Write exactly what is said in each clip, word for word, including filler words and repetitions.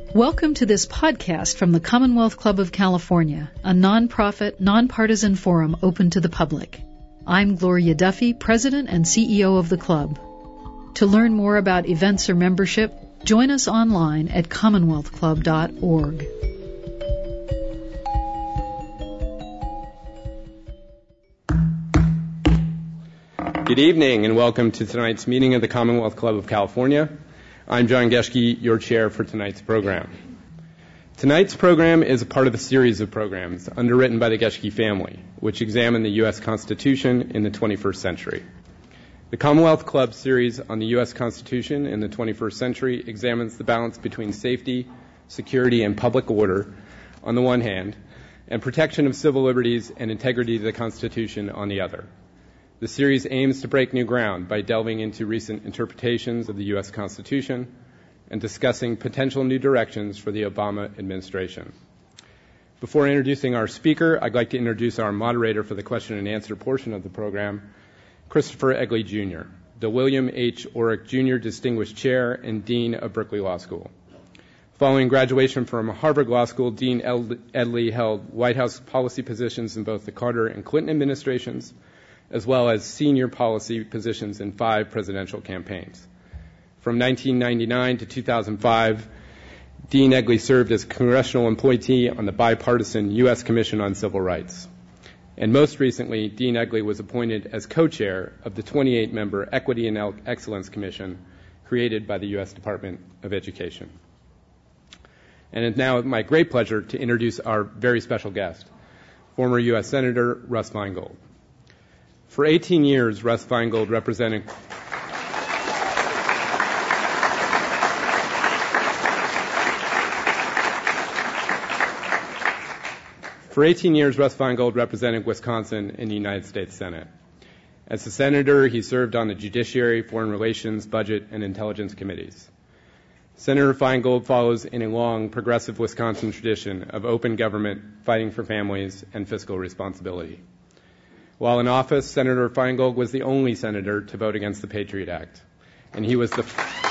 Welcome to this podcast from the Commonwealth Club of California, a nonprofit, nonpartisan forum open to the public. I'm Gloria Duffy, President and C E O of the club. To learn more about events or membership, join us online at commonwealth club dot org. Good evening and welcome to tonight's meeting of the Commonwealth Club of California. I'm John Geschke, your chair for tonight's program. Tonight's program is a part of a series of programs underwritten by the Geschke family, which examine the U S Constitution in the twenty-first century. The Commonwealth Club series on the U S Constitution in the twenty-first century examines the balance between safety, security, and public order on the one hand, and protection of civil liberties and integrity of the Constitution on the other. The series aims to break new ground by delving into recent interpretations of the U S Constitution and discussing potential new directions for the Obama administration. Before introducing our speaker, I'd like to introduce our moderator for the question and answer portion of the program, Christopher Egley, Junior, the William H. Orrick, Junior Distinguished Chair and Dean of Berkeley Law School. Following graduation from Harvard Law School, Dean Egley held White House policy positions in both the Carter and Clinton administrations, as well as senior policy positions in five presidential campaigns. From nineteen ninety-nine to two thousand five, Dean Egley served as congressional appointee on the bipartisan U S Commission on Civil Rights. And most recently, Dean Egley was appointed as co-chair of the twenty-eight member Equity and Excellence Commission created by the U S Department of Education. And it's now my great pleasure to introduce our very special guest, former U S Senator Russ Feingold. For eighteen years, Russ Feingold represented For eighteen years, Russ Feingold represented Wisconsin in the United States Senate. As a senator, he served on the Judiciary, Foreign Relations, Budget, and Intelligence Committees. Senator Feingold follows in a long, progressive Wisconsin tradition of open government, fighting for families, and fiscal responsibility. While in office, Senator Feingold was the only senator to vote against the Patriot Act, and he was the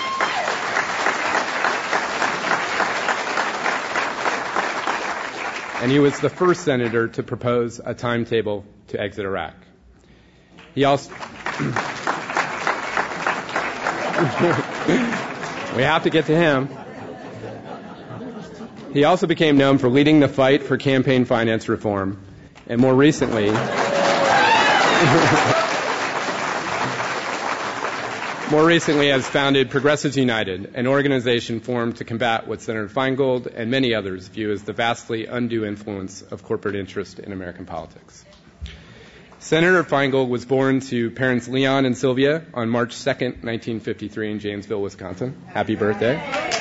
f- and he was the first senator to propose a timetable to exit Iraq. He also we have to get to him. He also became known for leading the fight for campaign finance reform, and more recently. More recently has founded Progressives United, an organization formed to combat what Senator Feingold and many others view as the vastly undue influence of corporate interest in American politics. Senator Feingold was born to parents Leon and Sylvia on March second, nineteen fifty-three in Janesville, Wisconsin. Happy birthday.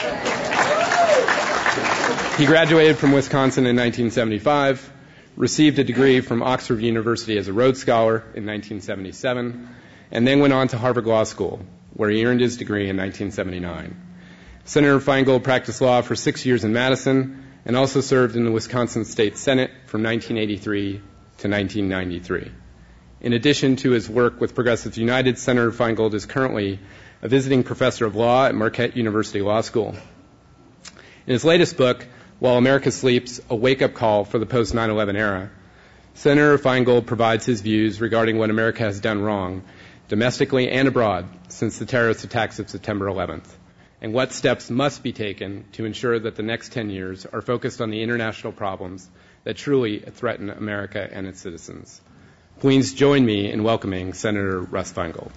He graduated from Wisconsin in nineteen seventy-five, received a degree from Oxford University as a Rhodes Scholar in nineteen seventy-seven, and then went on to Harvard Law School, where he earned his degree in nineteen seventy-nine. Senator Feingold practiced law for six years in Madison and also served in the Wisconsin State Senate from nineteen eighty-three to nineteen ninety-three. In addition to his work with Progressives United, Senator Feingold is currently a visiting professor of law at Marquette University Law School. In his latest book, While America Sleeps, a wake-up call for the post nine eleven era, Senator Feingold provides his views regarding what America has done wrong, domestically and abroad, since the terrorist attacks of September eleventh, and what steps must be taken to ensure that the next ten years are focused on the international problems that truly threaten America and its citizens. Please join me in welcoming Senator Russ Feingold.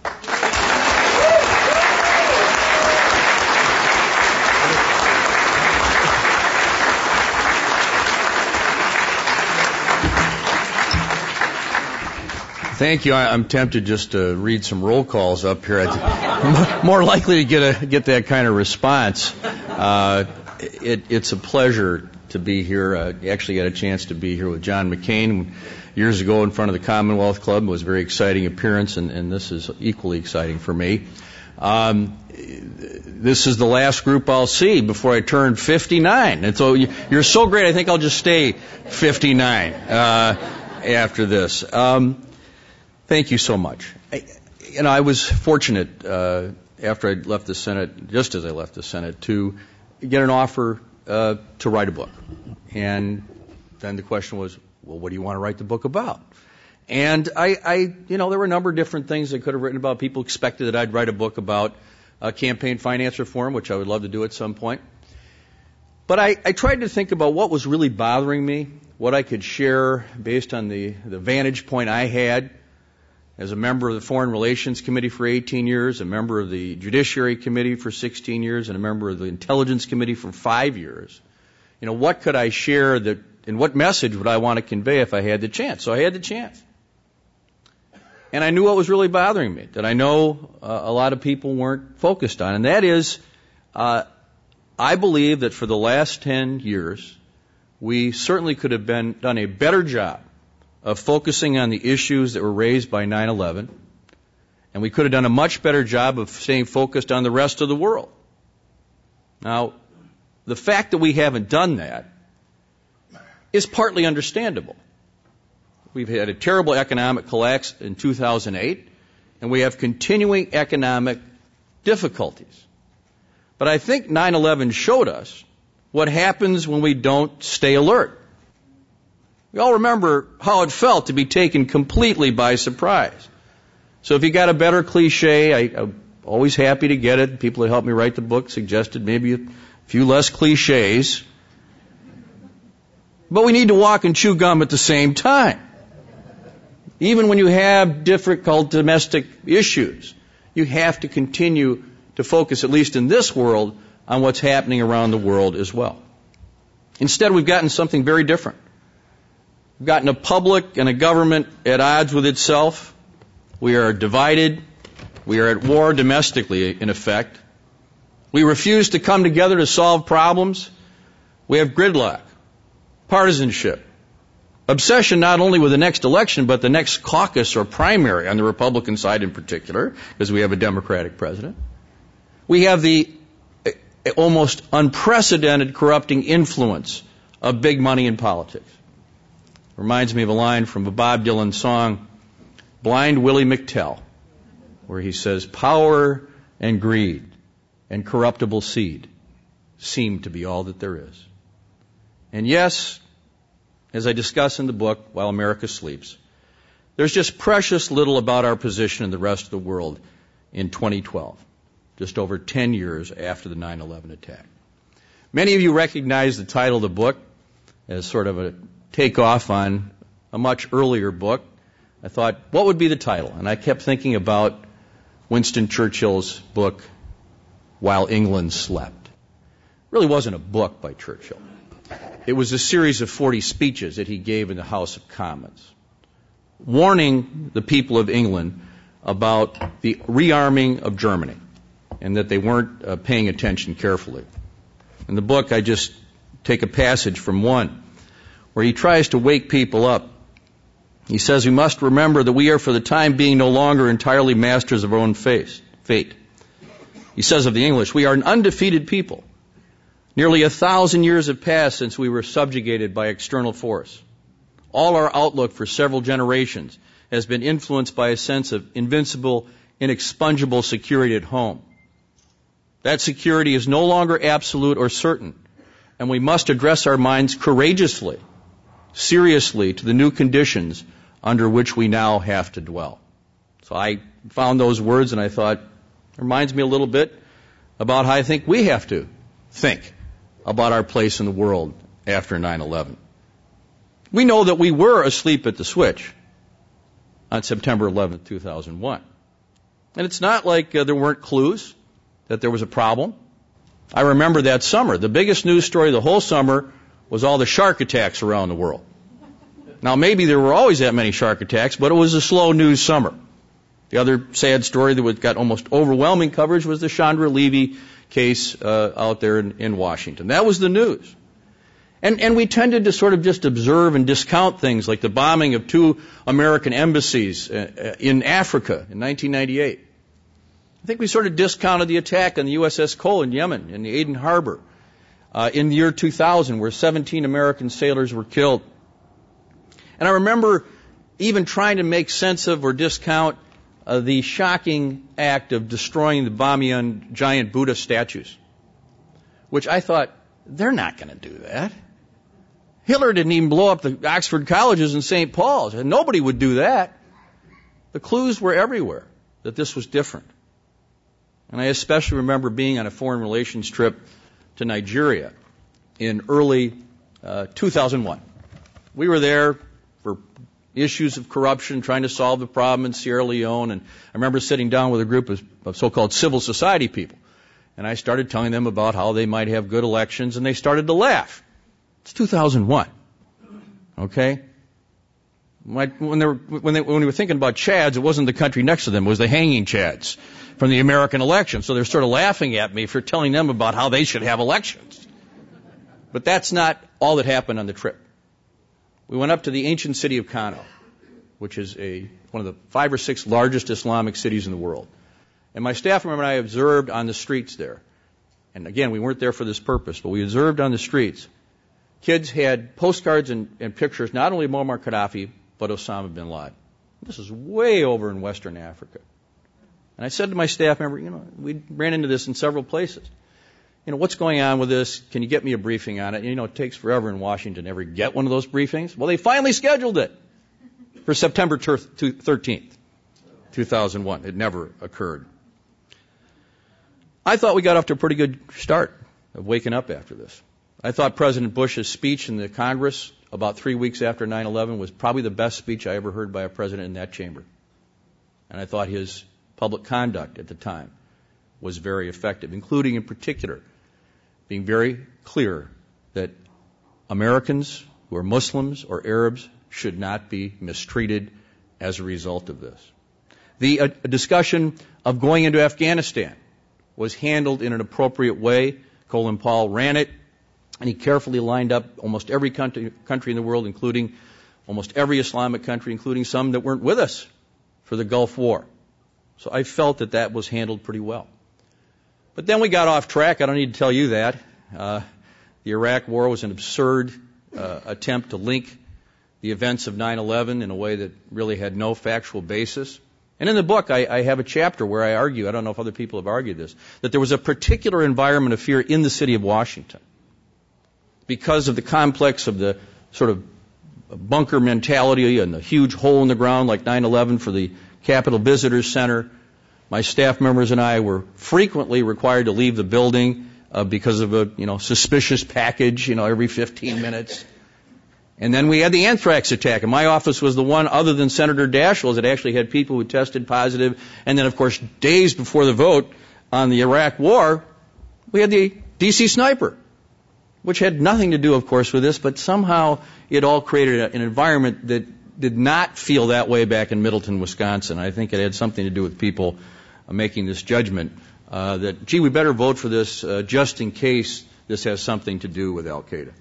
Thank you. I, I'm tempted just to read some roll calls up here. I'm more likely to get a get that kind of response. Uh, it, it's a pleasure to be here. I actually got a chance to be here with John McCain years ago in front of the Commonwealth Club. It was a very exciting appearance, and, and this is equally exciting for me. Um, this is the last group I'll see before I turn fifty-nine. And so you're so great, I think I'll just stay fifty-nine uh, after this. Um, Thank you so much. I, you know, I was fortunate uh, after I left the Senate, just as I left the Senate, to get an offer uh, to write a book. And then the question was, well, what do you want to write the book about? And I, I, you know, there were a number of different things I could have written about. People expected that I'd write a book about uh, campaign finance reform, which I would love to do at some point. But I, I tried to think about what was really bothering me, what I could share based on the, the vantage point I had as a member of the Foreign Relations Committee for eighteen years, a member of the Judiciary Committee for sixteen years, and a member of the Intelligence Committee for five years. You know, what could I share that, and what message would I want to convey if I had the chance? So I had the chance. And I knew what was really bothering me, that I know uh, a lot of people weren't focused on, and that is, uh, I believe that for the last ten years, we certainly could have been done a better job of focusing on the issues that were raised by nine eleven, and we could have done a much better job of staying focused on the rest of the world. Now, the fact that we haven't done that is partly understandable. We've had a terrible economic collapse in two thousand eight, and we have continuing economic difficulties. But I think nine eleven showed us what happens when we don't stay alert. We all remember how it felt to be taken completely by surprise. So if you got a better cliche, I, I'm always happy to get it. People that helped me write the book suggested maybe a few less cliches. But we need to walk and chew gum at the same time. Even when you have difficult domestic issues, you have to continue to focus, at least in this world, on what's happening around the world as well. Instead, we've gotten something very different. We've gotten a public and a government at odds with itself. We are divided. We are at war domestically, in effect. We refuse to come together to solve problems. We have gridlock, partisanship, obsession not only with the next election, but the next caucus or primary on the Republican side in particular, because we have a Democratic president. We have the almost unprecedented corrupting influence of big money in politics. Reminds me of a line from a Bob Dylan song, Blind Willie McTell, where he says, power and greed and corruptible seed seem to be all that there is. And yes, as I discuss in the book, While America Sleeps, there's just precious little about our position in the rest of the world in twenty twelve, just over ten years after the nine eleven attack. Many of you recognize the title of the book as sort of a takeoff on a much earlier book. I thought, what would be the title? And I kept thinking about Winston Churchill's book, While England Slept. It really wasn't a book by Churchill. It was a series of forty speeches that he gave in the House of Commons, warning the people of England about the rearming of Germany and that they weren't uh, paying attention carefully. In the book, I just take a passage from one where he tries to wake people up. He says, we must remember that we are for the time being no longer entirely masters of our own fate. He says of the English, we are an undefeated people. Nearly a thousand years have passed since we were subjugated by external force. All our outlook for several generations has been influenced by a sense of invincible, inexpugnable security at home. That security is no longer absolute or certain, and we must address our minds courageously, seriously to the new conditions under which we now have to dwell. So I found those words and I thought, it reminds me a little bit about how I think we have to think about our place in the world after nine eleven. We know that we were asleep at the switch on September eleventh, two thousand one. And it's not like uh, there weren't clues that there was a problem. I remember that summer. The biggest news story the whole summer was all the shark attacks around the world. Now, maybe there were always that many shark attacks, but it was a slow news summer. The other sad story that got almost overwhelming coverage was the Chandra Levy case uh, out there in, in Washington. That was the news. And, and we tended to sort of just observe and discount things like the bombing of two American embassies uh, in Africa in nineteen ninety-eight. I think we sort of discounted the attack on the U S S Cole in Yemen, in the Aden Harbor, uh, in the year two thousand, where seventeen American sailors were killed. And I remember even trying to make sense of or discount uh, the shocking act of destroying the Bamiyan giant Buddha statues, which I thought, They're not going to do that. Hitler didn't even blow up the Oxford colleges in Saint Paul's, and nobody would do that. The clues were everywhere that this was different. And I especially remember being on a foreign relations trip to Nigeria in early uh, two thousand one. We were there for issues of corruption, trying to solve the problem in Sierra Leone, and I remember sitting down with a group of, of so-called civil society people, and I started telling them about how they might have good elections, and they started to laugh. It's two thousand one, okay? When they were, when they, when we were thinking about Chads, it wasn't the country next to them, it was the hanging Chads from the American election. So they're sort of laughing at me for telling them about how they should have elections. But that's not all that happened on the trip. We went up to the ancient city of Kano, which is a, one of the five or six largest Islamic cities in the world. And my staff member and I observed on the streets there, and again, we weren't there for this purpose, but we observed on the streets, kids had postcards and, and pictures, not only of Muammar Gaddafi, but Osama bin Laden. This is way over in Western Africa. And I said to my staff member, you know, we ran into this in several places. You know, what's going on with this? Can you get me a briefing on it? And, you know, it takes forever in Washington to ever get one of those briefings. Well, they finally scheduled it for September thirteenth, two thousand one. It never occurred. I thought we got off to a pretty good start of waking up after this. I thought President Bush's speech in the Congress about three weeks after nine eleven was probably the best speech I ever heard by a president in that chamber. And I thought his public conduct at the time was very effective, including in particular being very clear that Americans who are Muslims or Arabs should not be mistreated as a result of this. The uh, discussion of going into Afghanistan was handled in an appropriate way. Colin Powell ran it, and he carefully lined up almost every country, country in the world, including almost every Islamic country, including some that weren't with us for the Gulf War. So I felt that that was handled pretty well. But then we got off track. I don't need to tell you that. Uh, the Iraq War was an absurd uh, attempt to link the events of nine eleven in a way that really had no factual basis. And in the book, I, I have a chapter where I argue, I don't know if other people have argued this, that there was a particular environment of fear in the city of Washington because of the complex of the sort of bunker mentality and the huge hole in the ground like nine eleven for the Capitol Visitors Center. My staff members and I were frequently required to leave the building uh, because of a, you know, suspicious package, you know, every fifteen minutes. And then we had the anthrax attack, and my office was the one, other than Senator Daschle's, that actually had people who tested positive. And then, of course, days before the vote on the Iraq War, we had the D C sniper, which had nothing to do, of course, with this, but somehow it all created a, an environment that did not feel that way back in Middleton, Wisconsin. I think it had something to do with people uh, making this judgment uh, that, gee, we better vote for this uh, just in case this has something to do with Al-Qaeda.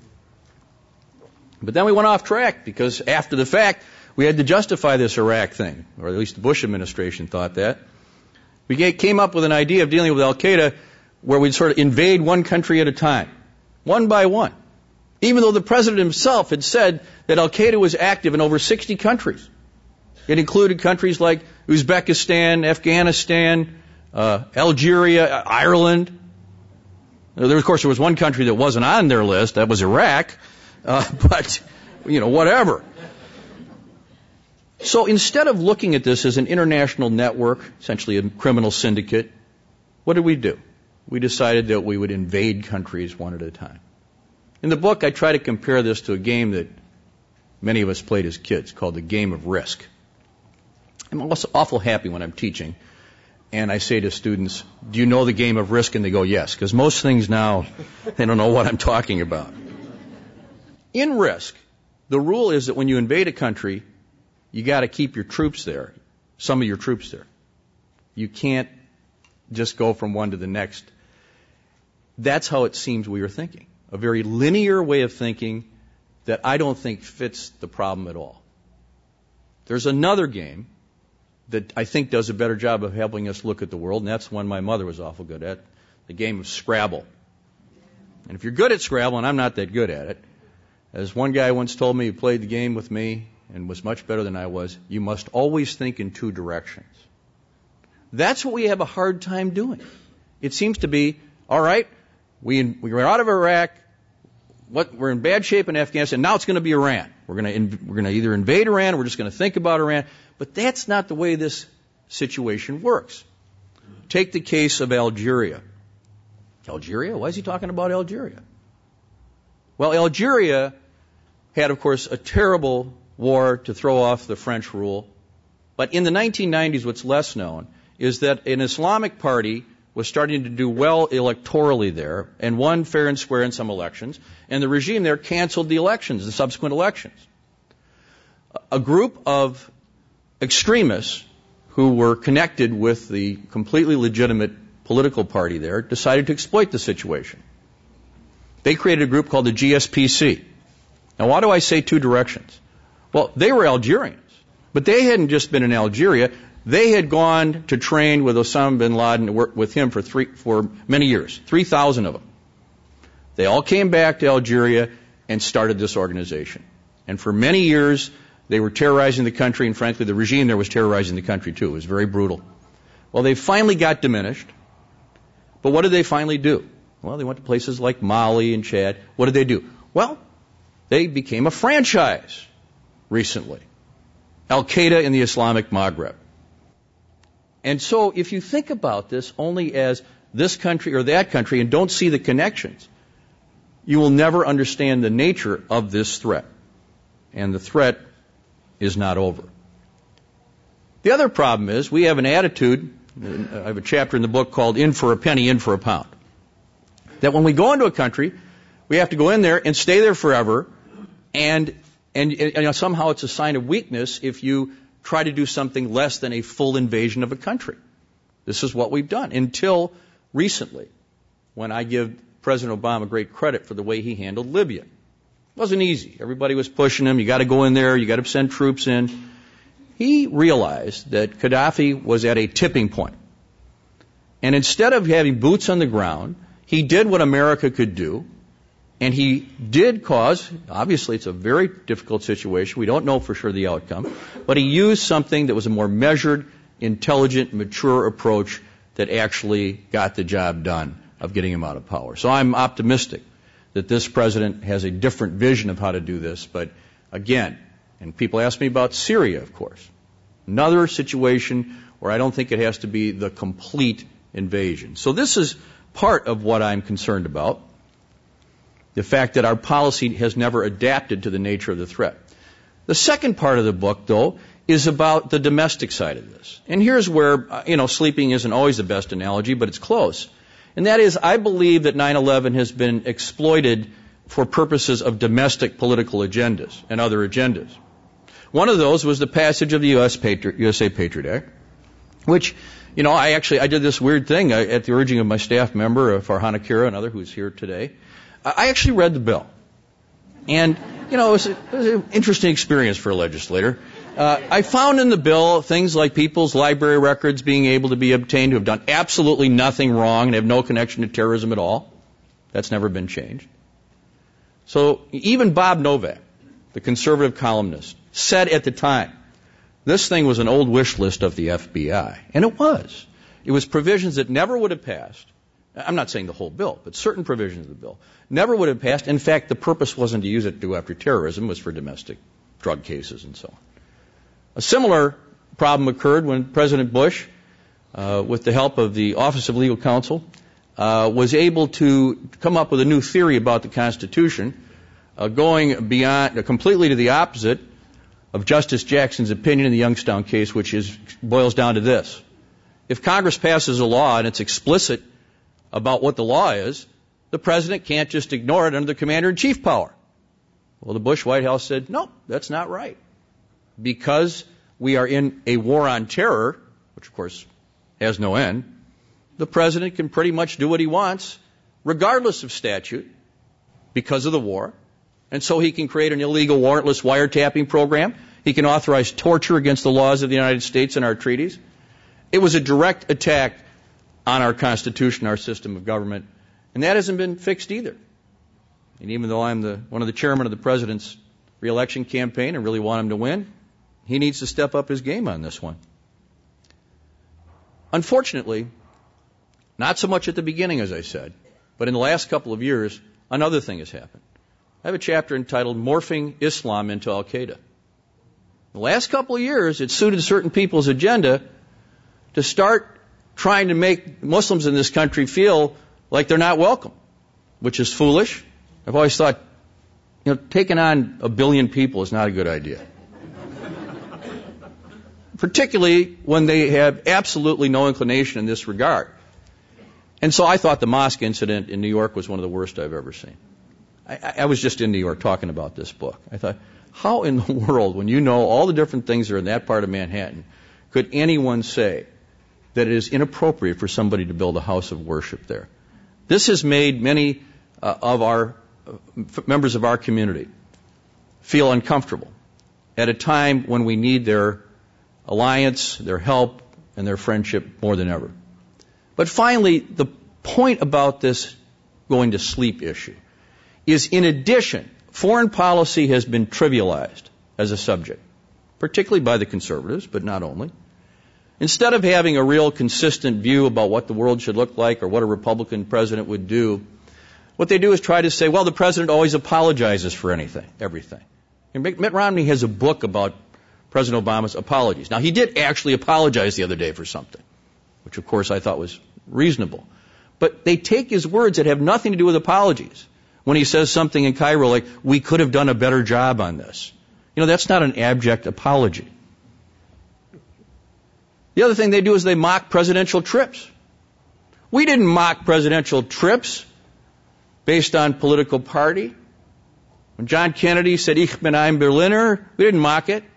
But then we went off track because after the fact, we had to justify this Iraq thing, or at least the Bush administration thought that. We came up with an idea of dealing with Al-Qaeda where we'd sort of invade one country at a time, one by one, even though the president himself had said that Al-Qaeda was active in over sixty countries. It included countries like Uzbekistan, Afghanistan, uh, Algeria, Ireland. There, of course, there was one country that wasn't on their list. That was Iraq. Uh, but, you know, whatever. So instead of looking at this as an international network, essentially a criminal syndicate, what did we do? We decided that we would invade countries one at a time. In the book, I try to compare this to a game that many of us played as kids called the game of Risk. I'm also awful happy when I'm teaching, and I say to students, do you know the game of Risk? And they go, yes, because most things now, they don't know what I'm talking about. In Risk, the rule is that when you invade a country, you got to keep your troops there, some of your troops there. You can't just go from one to the next. That's how it seems we were thinking. A very linear way of thinking that I don't think fits the problem at all. There's another game that I think does a better job of helping us look at the world, and that's one my mother was awful good at, the game of Scrabble. And if you're good at Scrabble, and I'm not that good at it, as one guy once told me who played the game with me and was much better than I was, you must always think in two directions. That's what we have a hard time doing. It seems to be, all right, we, we were out of Iraq, what, we're in bad shape in Afghanistan. Now it's going to be Iran. We're going to we're going to either invade Iran or we're just going to think about Iran. But that's not the way this situation works. Take the case of Algeria. Algeria? Why is he talking about Algeria? Well, Algeria had, of course, a terrible war to throw off the French rule. But in the nineteen nineties, what's less known is that an Islamic party was starting to do well electorally there and won fair and square in some elections, and the regime there canceled the elections, the subsequent elections. A group of extremists who were connected with the completely legitimate political party there decided to exploit the situation. They created a group called the G S P C. Now, why do I say two directions? Well, they were Algerians, but they hadn't just been in Algeria. They had gone to train with Osama bin Laden and worked with him for three, for many years, three thousand of them. They all came back to Algeria and started this organization. And for many years, they were terrorizing the country, and frankly, the regime there was terrorizing the country too. It was very brutal. Well, they finally got diminished. But what did they finally do? Well, they went to places like Mali and Chad. What did they do? Well, they became a franchise recently. Al-Qaeda in the Islamic Maghreb. And so if you think about this only as this country or that country and don't see the connections, you will never understand the nature of this threat. And the threat is not over. The other problem is we have an attitude, I have a chapter in the book called In for a Penny, In for a Pound, that when we go into a country, we have to go in there and stay there forever, and, and, and you know, somehow it's a sign of weakness if you try to do something less than a full invasion of a country. This is what we've done until recently, when I give President Obama great credit for the way he handled Libya. It wasn't easy. Everybody was pushing him. You got to go in there. You got to send troops in. He realized that Gaddafi was at a tipping point. And instead of having boots on the ground, he did what America could do. And he did cause, obviously it's a very difficult situation. We don't know for sure the outcome. But he used something that was a more measured, intelligent, mature approach that actually got the job done of getting him out of power. So I'm optimistic that this president has a different vision of how to do this. But again, and people ask me about Syria, of course, another situation where I don't think it has to be the complete invasion. So this is part of what I'm concerned about. The fact that our policy has never adapted to the nature of the threat. The second part of the book, though, is about the domestic side of this. And here's where, you know, sleeping isn't always the best analogy, but it's close. And that is, I believe that nine eleven has been exploited for purposes of domestic political agendas and other agendas. One of those was the passage of the U S Patri- U S A Patriot Act, which, you know, I actually, I did this weird thing I, at the urging of my staff member, uh, Farhana Kira, another who's here today. I actually read the bill. And, you know, it was, a, it was an interesting experience for a legislator. Uh, I found in the bill things like people's library records being able to be obtained who have done absolutely nothing wrong and have no connection to terrorism at all. That's never been changed. So even Bob Novak, the conservative columnist, said at the time, this thing was an old wish list of the F B I. And it was. It was provisions that never would have passed. I'm not saying the whole bill, but certain provisions of the bill never would have passed. In fact, the purpose wasn't to use it to go after terrorism. It was for domestic drug cases and so on. A similar problem occurred when President Bush, uh, with the help of the Office of Legal Counsel, uh, was able to come up with a new theory about the Constitution, uh, going beyond, uh, completely to the opposite of Justice Jackson's opinion in the Youngstown case, which is boils down to this. If Congress passes a law and it's explicit about what the law is, the president can't just ignore it under the commander-in-chief power. Well, the Bush White House said, no, that's not right. Because we are in a war on terror, which of course has no end, the president can pretty much do what he wants, regardless of statute, because of the war. And so he can create an illegal warrantless wiretapping program. He can authorize torture against the laws of the United States and our treaties. It was a direct attack on our Constitution, our system of government, and that hasn't been fixed either. And even though I'm the, one of the chairmen of the president's reelection campaign and really want him to win, he needs to step up his game on this one. Unfortunately, not so much at the beginning, as I said, but in the last couple of years, another thing has happened. I have a chapter entitled Morphing Islam into Al-Qaeda. The last couple of years, it suited certain people's agenda to start trying to make Muslims in this country feel like they're not welcome, which is foolish. I've always thought, you know, taking on a billion people is not a good idea. Particularly when they have absolutely no inclination in this regard. And so I thought the mosque incident in New York was one of the worst I've ever seen. I, I was just in New York talking about this book. I thought, how in the world, when you know all the different things that are in that part of Manhattan, could anyone say that it is inappropriate for somebody to build a house of worship there? This has made many uh, of our uh, f- members of our community feel uncomfortable at a time when we need their alliance, their help, and their friendship more than ever. But finally, the point about this going to sleep issue is, in addition, foreign policy has been trivialized as a subject, particularly by the conservatives, but not only. Instead of having a real consistent view about what the world should look like or what a Republican president would do, what they do is try to say, well, the president always apologizes for anything, everything. And Mitt Romney has a book about President Obama's apologies. Now, he did actually apologize the other day for something, which, of course, I thought was reasonable. But they take his words that have nothing to do with apologies when he says something in Cairo like, we could have done a better job on this. You know, that's not an abject apology. The other thing they do is they mock presidential trips. We didn't mock presidential trips based on political party. When John Kennedy said, Ich bin ein Berliner, we didn't mock it.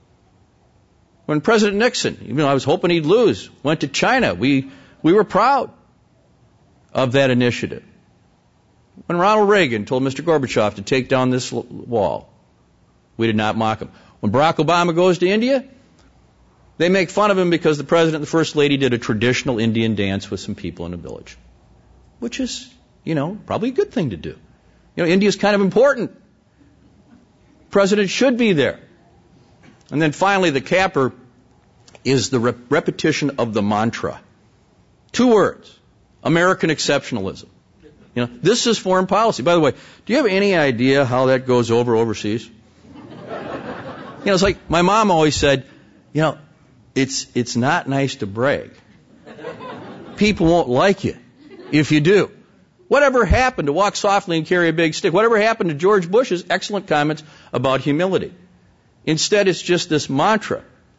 When President Nixon, even though I was hoping he'd lose, went to China, we, we were proud of that initiative. When Ronald Reagan told Mister Gorbachev to take down this wall, we did not mock him. When Barack Obama goes to India, they make fun of him because the President and the First Lady did a traditional Indian dance with some people in a village, which is, you know, probably a good thing to do. You know, India's kind of important. The President should be there. And then finally, the capper is the rep- repetition of the mantra. Two words, American exceptionalism. You know, this is foreign policy. By the way, do you have any idea how that goes over overseas? You know, it's like my mom always said, you know, it's it's not nice to brag. People won't like you if you do. Whatever happened to walk softly and carry a big stick? Whatever happened to George Bush's excellent comments about humility? Instead, it's just this mantra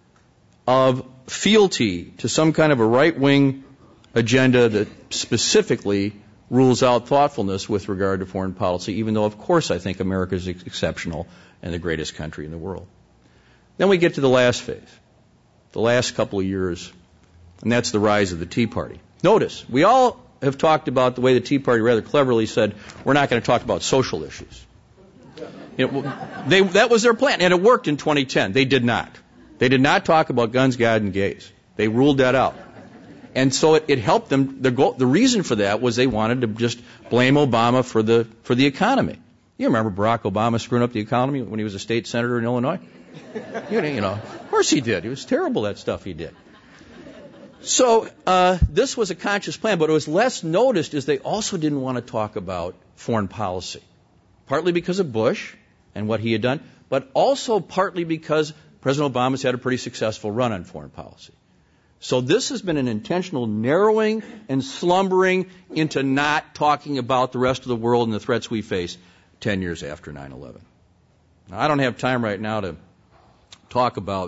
of fealty to some kind of a right-wing agenda that specifically rules out thoughtfulness with regard to foreign policy, even though, of course, I think America is ex- exceptional and the greatest country in the world. Then we get to the last phase, the last couple of years, and that's the rise of the Tea Party. Notice, we all have talked about the way the Tea Party rather cleverly said, we're not going to talk about social issues. You know, they, that was their plan, and it worked in twenty ten. They did not. They did not talk about guns, God, and gays. They ruled that out. And so it, it helped them. The, goal, the reason for that was they wanted to just blame Obama for the for the economy. You remember Barack Obama screwing up the economy when he was a state senator in Illinois? You know, you know of course he did. It was terrible, that stuff he did. So uh, this was a conscious plan, but it was less noticed as they also didn't want to talk about foreign policy, partly because of Bush and what he had done, but also partly because President Obama's had a pretty successful run on foreign policy. So this has been an intentional narrowing and slumbering into not talking about the rest of the world and the threats we face ten years after nine eleven. Now, I don't have time right now to talk about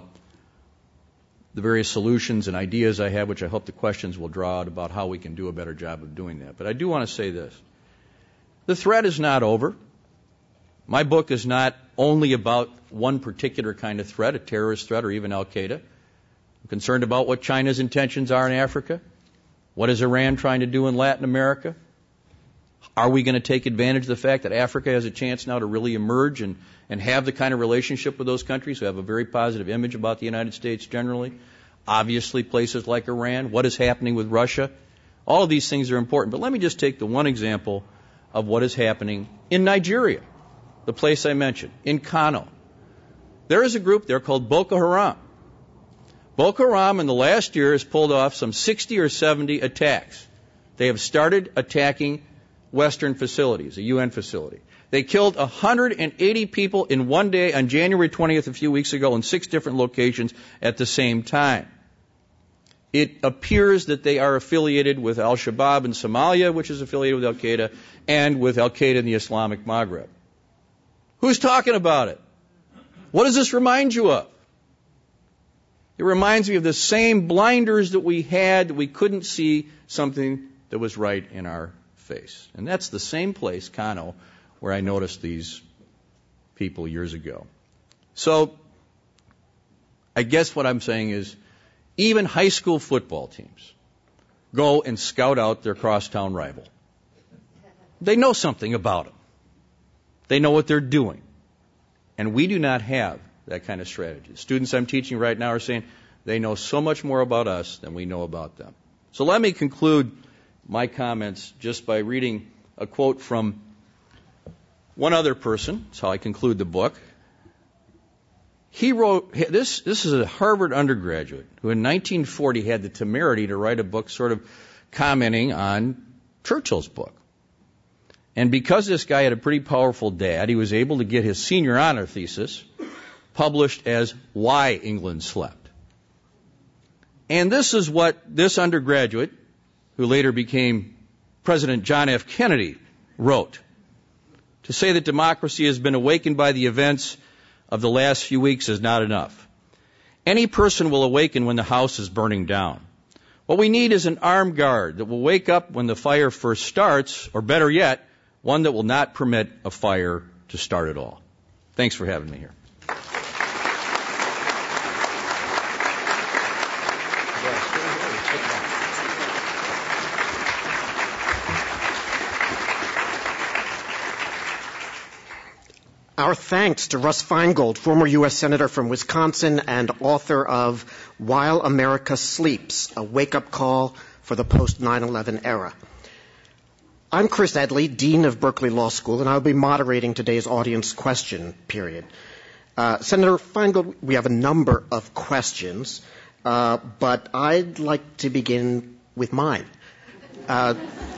the various solutions and ideas I have, which I hope the questions will draw out about how we can do a better job of doing that. But I do want to say this. The threat is not over. My book is not only about one particular kind of threat, a terrorist threat or even Al-Qaeda. I'm concerned about what China's intentions are in Africa. What is Iran trying to do in Latin America? Are we going to take advantage of the fact that Africa has a chance now to really emerge and, and have the kind of relationship with those countries who have a very positive image about the United States generally? Obviously, places like Iran. What is happening with Russia? All of these things are important. But let me just take the one example of what is happening in Nigeria, the place I mentioned, in Kano. There is a group there called Boko Haram. Boko Haram in the last year has pulled off some sixty or seventy attacks. They have started attacking Western facilities, a U N facility. They killed one hundred eighty people in one day on January twentieth a few weeks ago in six different locations at the same time. It appears that they are affiliated with Al-Shabaab in Somalia, which is affiliated with Al-Qaeda, and with Al-Qaeda in the Islamic Maghreb. Who's talking about it? What does this remind you of? It reminds me of the same blinders that we had, that we couldn't see something that was right in our face. And that's the same place, Kano, where I noticed these people years ago. So, I guess what I'm saying is, even high school football teams go and scout out their crosstown rival. They know something about them. They know what they're doing. And we do not have that kind of strategy. The students I'm teaching right now are saying they know so much more about us than we know about them. So let me conclude my comments just by reading a quote from one other person. That's how I conclude the book. He wrote, this, this is a Harvard undergraduate who in nineteen forty had the temerity to write a book sort of commenting on Churchill's book. And because this guy had a pretty powerful dad, he was able to get his senior honor thesis published as Why England Slept. And this is what this undergraduate, who later became President John F. Kennedy, wrote. To say that democracy has been awakened by the events of the last few weeks is not enough. Any person will awaken when the house is burning down. What we need is an armed guard that will wake up when the fire first starts, or better yet, one that will not permit a fire to start at all. Thanks for having me here. Our thanks to Russ Feingold, former U S Senator from Wisconsin and author of While America Sleeps, a wake-up call for the post nine eleven era. I'm Chris Edley, Dean of Berkeley Law School, and I'll be moderating today's audience question period. Uh, Senator Feingold, we have a number of questions, uh, but I'd like to begin with mine. Uh,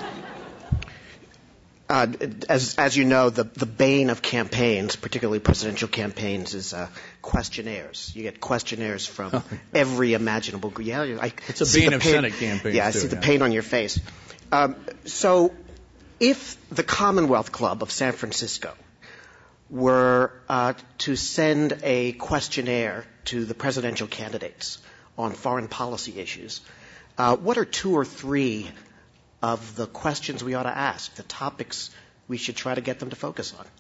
Uh, as, as you know, the, the bane of campaigns, particularly presidential campaigns, is uh, questionnaires. You get questionnaires from every imaginable group. Yeah, I it's a see bane the of pain, Senate campaigns. Yeah, I too, see yeah. the pain on your face. Um, so, if the Commonwealth Club of San Francisco were uh, to send a questionnaire to the presidential candidates on foreign policy issues, uh, what are two or three of the questions we ought to ask, the topics we should try to get them to focus on?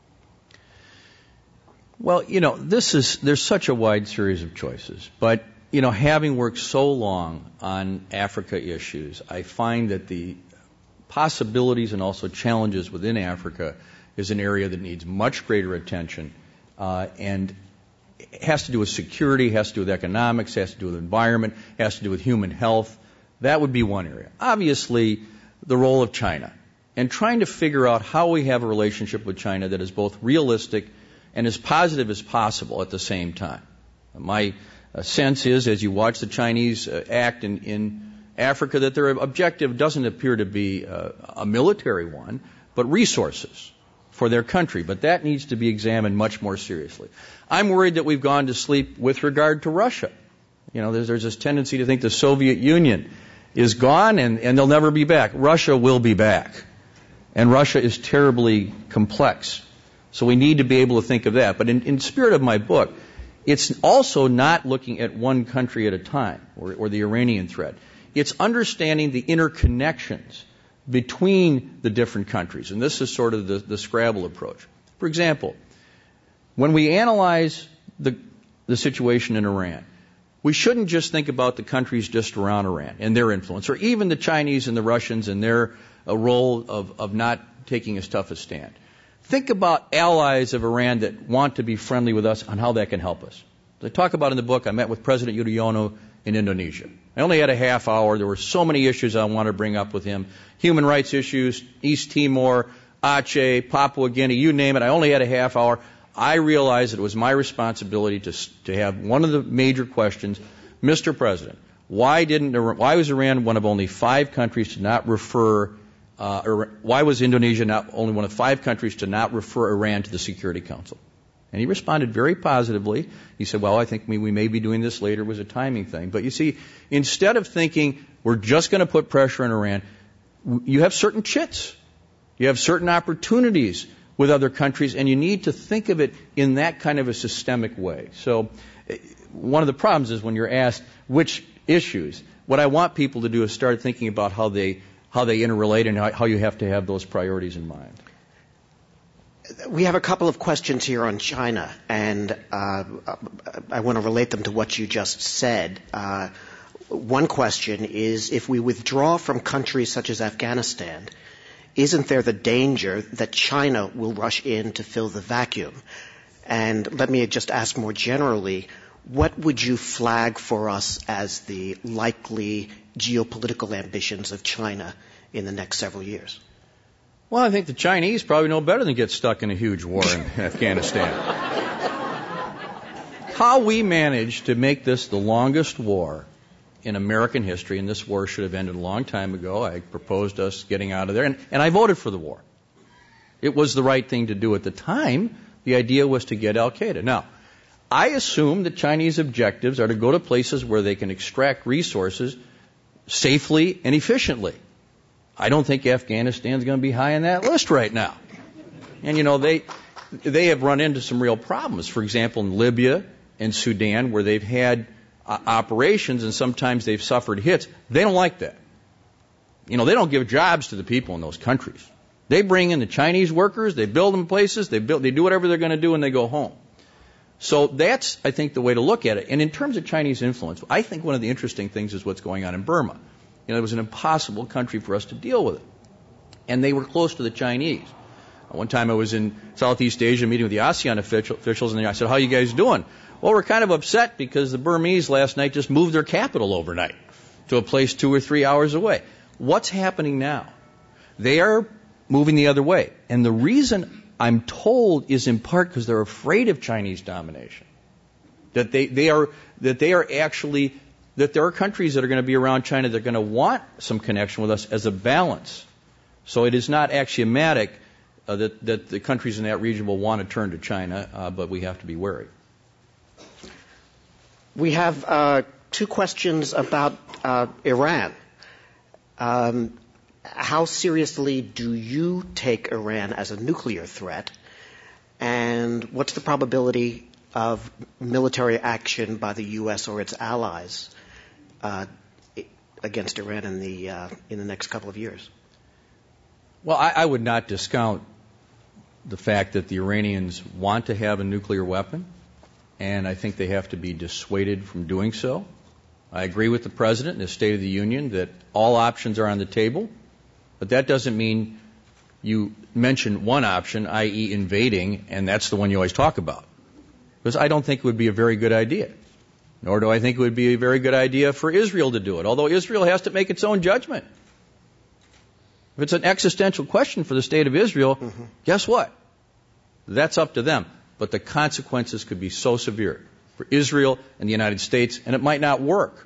Well, you know, this is, there's such a wide series of choices. But, you know, having worked so long on Africa issues, I find that the possibilities and also challenges within Africa is an area that needs much greater attention. Uh, and it has to do with security, has to do with economics, has to do with environment, has to do with human health. That would be one area. Obviously, the role of China and trying to figure out how we have a relationship with China that is both realistic and as positive as possible at the same time. My uh, sense is, as you watch the Chinese uh, act in, in Africa, that their objective doesn't appear to be uh, a military one, but resources for their country. But that needs to be examined much more seriously. I'm worried that we've gone to sleep with regard to Russia. You know, there's, there's this tendency to think the Soviet Union is gone and, and they'll never be back. Russia will be back. And Russia is terribly complex. So we need to be able to think of that. But in, in the spirit of my book, it's also not looking at one country at a time, or, or the Iranian threat. It's understanding the interconnections between the different countries. And this is sort of the, the Scrabble approach. For example, when we analyze the, the situation in Iran, we shouldn't just think about the countries just around Iran and their influence, or even the Chinese and the Russians and their uh, role of, of not taking as tough a stand. Think about allies of Iran that want to be friendly with us on how that can help us. As I talk about in the book, I met with President Yudhoyono in Indonesia. I only had a half hour. There were so many issues I wanted to bring up with him. Human rights issues, East Timor, Aceh, Papua Guinea, you name it. I only had a half hour. I realized that it was my responsibility to, to have one of the major questions, Mister President, why didn't why was Iran one of only five countries to not refer uh, or why was Indonesia not only one of five countries to not refer Iran to the Security Council? And he responded very positively. He said, well, I think we, we may be doing this later. It was a timing thing. But you see, instead of thinking we're just going to put pressure on Iran, you have certain chits. You have certain opportunities with other countries, and you need to think of it in that kind of a systemic way. So one of the problems is when you're asked which issues, what I want people to do is start thinking about how they, how they interrelate and how, how you have to have those priorities in mind. We have a couple of questions here on China, and uh, I want to relate them to what you just said. Uh, one question is, if we withdraw from countries such as Afghanistan, isn't there the danger that China will rush in to fill the vacuum? And let me just ask more generally, what would you flag for us as the likely geopolitical ambitions of China in the next several years? Well, I think the Chinese probably know better than get stuck in a huge war in Afghanistan. How we managed to make this the longest war in American history, and this war should have ended a long time ago. I proposed us getting out of there, and, and I voted for the war. It was the right thing to do at the time. The idea was to get al-Qaeda. Now, I assume that Chinese objectives are to go to places where they can extract resources safely and efficiently. I don't think Afghanistan's going to be high on that list right now. And, you know, they they have run into some real problems. For example, in Libya and Sudan, where they've had uh, operations and sometimes they've suffered hits, they don't like that. You know, they don't give jobs to the people in those countries. They bring in the Chinese workers, they build them places, they build, they do whatever they're going to do, and they go home. So that's, I think, the way to look at it. And in terms of Chinese influence, I think one of the interesting things is what's going on in Burma. You know, it was an impossible country for us to deal with it. And they were close to the Chinese. One time I was in Southeast Asia meeting with the ASEAN official, officials, and I said, how are you guys doing? Well, we're kind of upset because the Burmese last night just moved their capital overnight to a place two or three hours away. What's happening now? They are moving the other way. And the reason I'm told is in part because they're afraid of Chinese domination. That they, they are, that they are actually... that there are countries that are going to be around China that are going to want some connection with us as a balance. So it is not axiomatic uh, that, that the countries in that region will want to turn to China, uh, but we have to be wary. We have uh, two questions about uh, Iran. Um, how seriously do you take Iran as a nuclear threat? And what's the probability of military action by the U S or its allies uh, against Iran in the uh, in the next couple of years? Well, I, I would not discount the fact that the Iranians want to have a nuclear weapon, and I think they have to be dissuaded from doing so. I agree with the President in his State of the Union that all options are on the table, but that doesn't mean you mention one option, that is invading, and that's the one you always talk about. Because I don't think it would be a very good idea. Nor do I think it would be a very good idea for Israel to do it, although Israel has to make its own judgment. If it's an existential question for the state of Israel, mm-hmm. guess what? That's up to them. But the consequences could be so severe for Israel and the United States, and it might not work.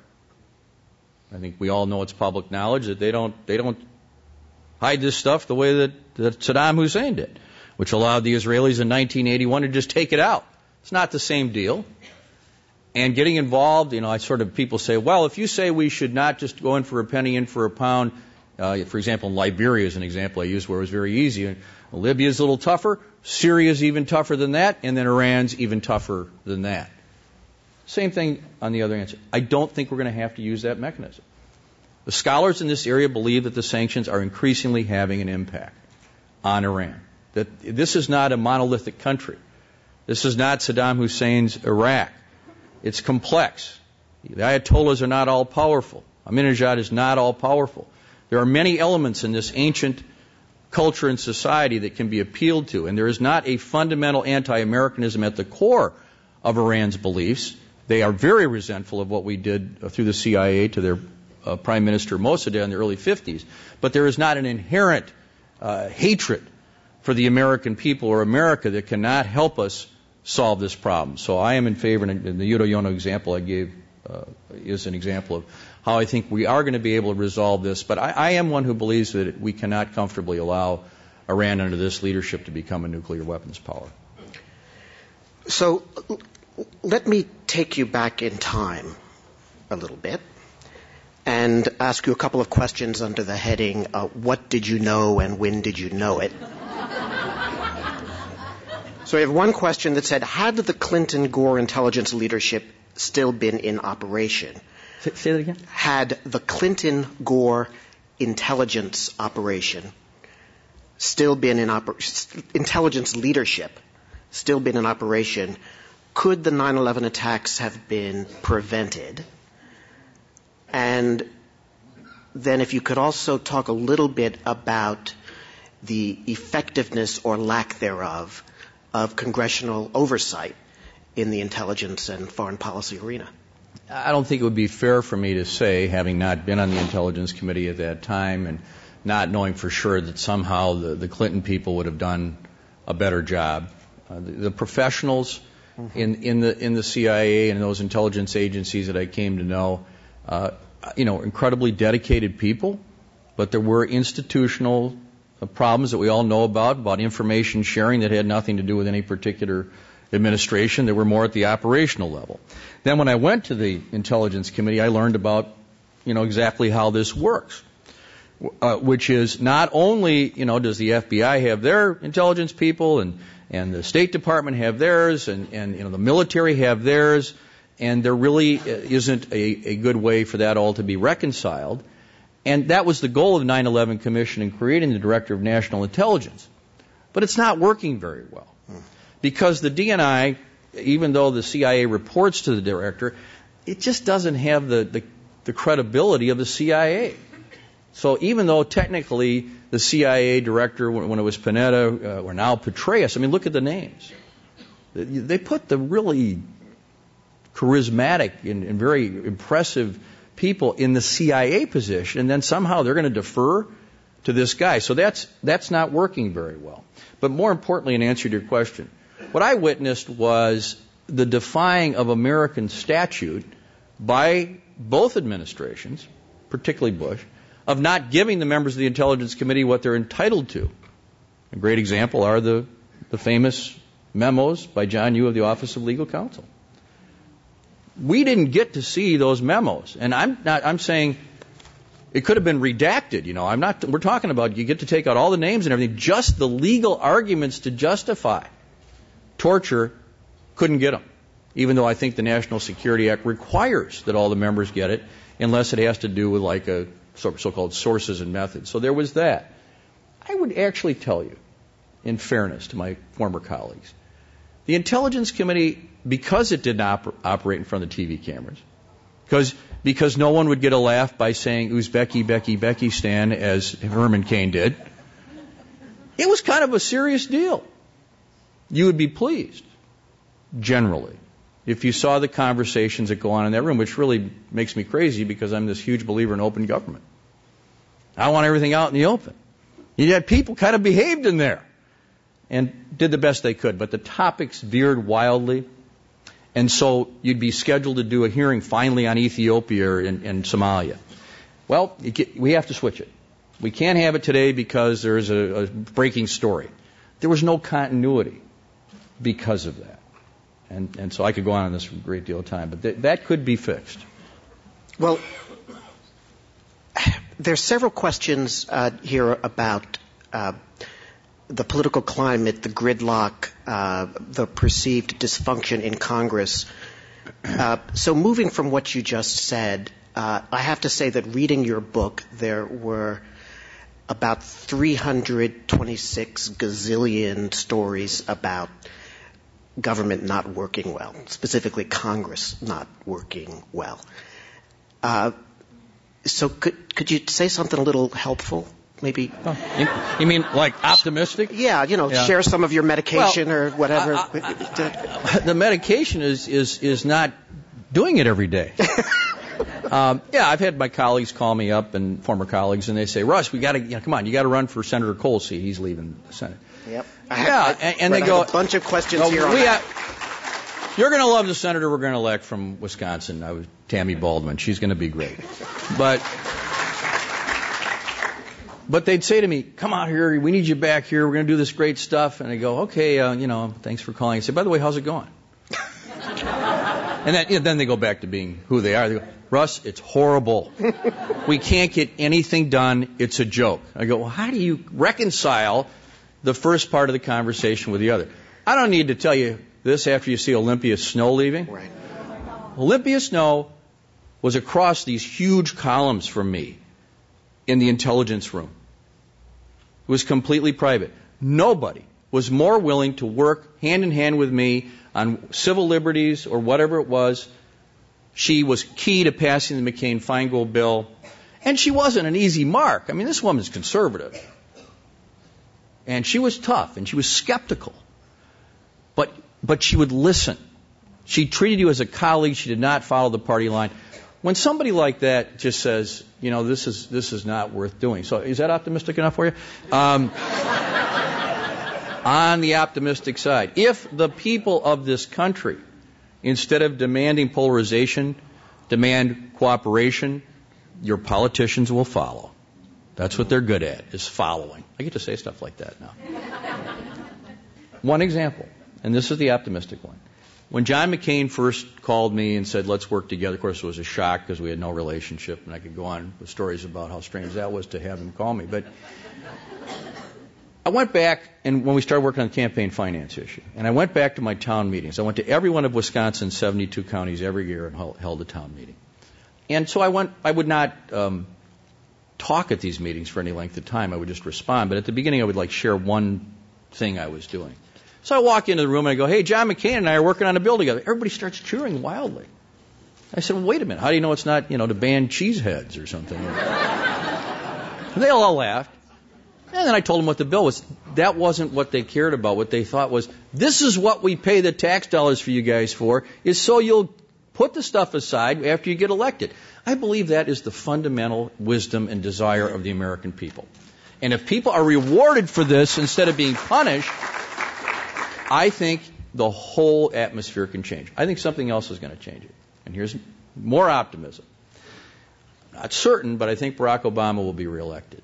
I think we all know it's public knowledge that they don't they don't hide this stuff the way that, that Saddam Hussein did, which allowed the Israelis in nineteen eighty-one to just take it out. It's not the same deal. And getting involved, you know, I sort of, people say, well, if you say we should not just go in for a penny, in for a pound, uh, for example, Liberia is an example I used where it was very easy. Libya's a little tougher, Syria's even tougher than that, and then Iran's even tougher than that. Same thing on the other answer. I don't think we're going to have to use that mechanism. The scholars in this area believe that the sanctions are increasingly having an impact on Iran. That this is not a monolithic country. This is not Saddam Hussein's Iraq. It's complex. The Ayatollahs are not all powerful. Ahmadinejad is not all powerful. There are many elements in this ancient culture and society that can be appealed to, and there is not a fundamental anti-Americanism at the core of Iran's beliefs. They are very resentful of what we did through the C I A to their uh, Prime Minister Mossadegh in the early fifties, but there is not an inherent uh, hatred for the American people or America that cannot help us solve this problem. So I am in favor, and the Udo Yono example I gave uh, is an example of how I think we are going to be able to resolve this. But I, I am one who believes that we cannot comfortably allow Iran under this leadership to become a nuclear weapons power. So let me take you back in time a little bit and ask you a couple of questions under the heading, uh, what did you know and when did you know it? So I have one question that said, had the Clinton-Gore intelligence leadership still been in operation? Say, say that again? Had the Clinton-Gore intelligence operation still been in operation, intelligence leadership still been in operation, could the nine eleven attacks have been prevented? And then if you could also talk a little bit about the effectiveness or lack thereof of congressional oversight in the intelligence and foreign policy arena. I don't think it would be fair for me to say, having not been on the Intelligence Committee at that time and not knowing for sure that somehow the, the Clinton people would have done a better job. Uh, the, the professionals mm-hmm. in, in the in the C I A and those intelligence agencies that I came to know, uh, you know, incredibly dedicated people, but there were institutional uh, problems that we all know about, about information sharing that had nothing to do with any particular administration. They were more at the operational level. Then when I went to the Intelligence Committee, I learned about, you know, exactly how this works, uh, which is not only, you know, does the F B I have their intelligence people and, and the State Department have theirs and, and, you know, the military have theirs, and there really isn't a, a good way for that all to be reconciled. And that was the goal of the nine eleven Commission in creating the Director of National Intelligence. But it's not working very well. Because the D N I, even though the C I A reports to the director, it just doesn't have the, the, the credibility of the C I A. So even though technically the C I A director, when, when it was Panetta, uh, or now Petraeus, I mean, look at the names. They put the really charismatic and, and very impressive people in the C I A position, and then somehow they're going to defer to this guy. So that's, that's not working very well. But more importantly, in answer to your question, what I witnessed was the defying of American statute by both administrations, particularly Bush, of not giving the members of the Intelligence Committee what they're entitled to. A great example are the, the famous memos by John Yoo of the Office of Legal Counsel. We didn't get to see those memos, and I'm not. I'm saying it could have been redacted. You know, I'm not. We're talking about you get to take out all the names and everything. Just the legal arguments to justify torture, couldn't get them, even though I think the National Security Act requires that all the members get it, unless it has to do with like a so-called sources and methods. So there was that. I would actually tell you, in fairness to my former colleagues, the Intelligence Committee, because it didn't oper- operate in front of the T V cameras, because because no one would get a laugh by saying Uzbeki, Becky, Becky Stan, as Herman Cain did, it was kind of a serious deal. You would be pleased, generally, if you saw the conversations that go on in that room, which really makes me crazy because I'm this huge believer in open government. I want everything out in the open. You had people kind of behaved in there and did the best they could, but the topics veered wildly, and so you'd be scheduled to do a hearing finally on Ethiopia and, and Somalia. Well, you get, we have to switch it. We can't have it today because there's a, a breaking story. There was no continuity because of that. And, and so I could go on on this for a great deal of time, but th- that could be fixed. Well, there's several questions uh, here about uh, the political climate, the gridlock, uh, the perceived dysfunction in Congress. Uh, so moving from what you just said, uh, I have to say that reading your book, there were about three hundred twenty-six gazillion stories about government not working well, specifically Congress not working well. Uh, so could could you say something a little helpful, maybe? Oh, you, you mean like optimistic? Yeah, you know, yeah. share some of your medication well, or whatever. I, I, I, the medication is, is, is not doing it every day. um, yeah, I've had my colleagues call me up, and former colleagues, and they say, Russ, we got to, you know, come on, you got to run for Senator Cole's seat. He's leaving the Senate. Yep. I have, yeah, I, and, and they I go have a bunch of questions well, here on we that. Have, You're going to love the senator we're going to elect from Wisconsin, I was, Tammy Baldwin. She's going to be great. But, but they'd say to me, come out here, we need you back here, we're going to do this great stuff. And I go, okay, uh, you know, thanks for calling. I say, by the way, how's it going? And then, you know, then they go back to being who they are. They go, Russ, it's horrible. We can't get anything done. It's a joke. I go, well, how do you reconcile the first part of the conversation with the other? I don't need to tell you this after you see Olympia Snowe leaving. Right. Olympia Snowe was across these huge columns from me in the intelligence room. It was completely private. Nobody was more willing to work hand in hand with me on civil liberties or whatever it was. She was key to passing the McCain-Feingold bill. And she wasn't an easy mark. I mean, this woman's conservative. And she was tough, and she was skeptical. But, but she would listen. She treated you as a colleague. She did not follow the party line. When somebody like that just says, you know, this is, this is not worth doing. So is that optimistic enough for you? Um, on the optimistic side, if the people of this country, instead of demanding polarization, demand cooperation, your politicians will follow. That's what they're good at, is following. I get to say stuff like that now. One example, and this is the optimistic one. When John McCain first called me and said, let's work together, of course it was a shock because we had no relationship, and I could go on with stories about how strange that was to have him call me. But I went back, and when we started working on the campaign finance issue, and I went back to my town meetings. I went to every one of Wisconsin's seventy-two counties every year and held a town meeting. And so I went, I would not um, talk at these meetings for any length of time. I would just respond. But at the beginning, I would like share one thing I was doing. So I walk into the room and I go, hey, John McCain and I are working on a bill together. Everybody starts cheering wildly. I said, well, wait a minute. How do you know it's not, you know, to ban cheeseheads or something? And they all laughed. And then I told them what the bill was. That wasn't what they cared about. What they thought was, this is what we pay the tax dollars for you guys for, is so you'll put the stuff aside after you get elected. I believe that is the fundamental wisdom and desire of the American people. And if people are rewarded for this instead of being punished, I think the whole atmosphere can change. I think something else is going to change it. And here's more optimism. Not certain, but I think Barack Obama will be reelected.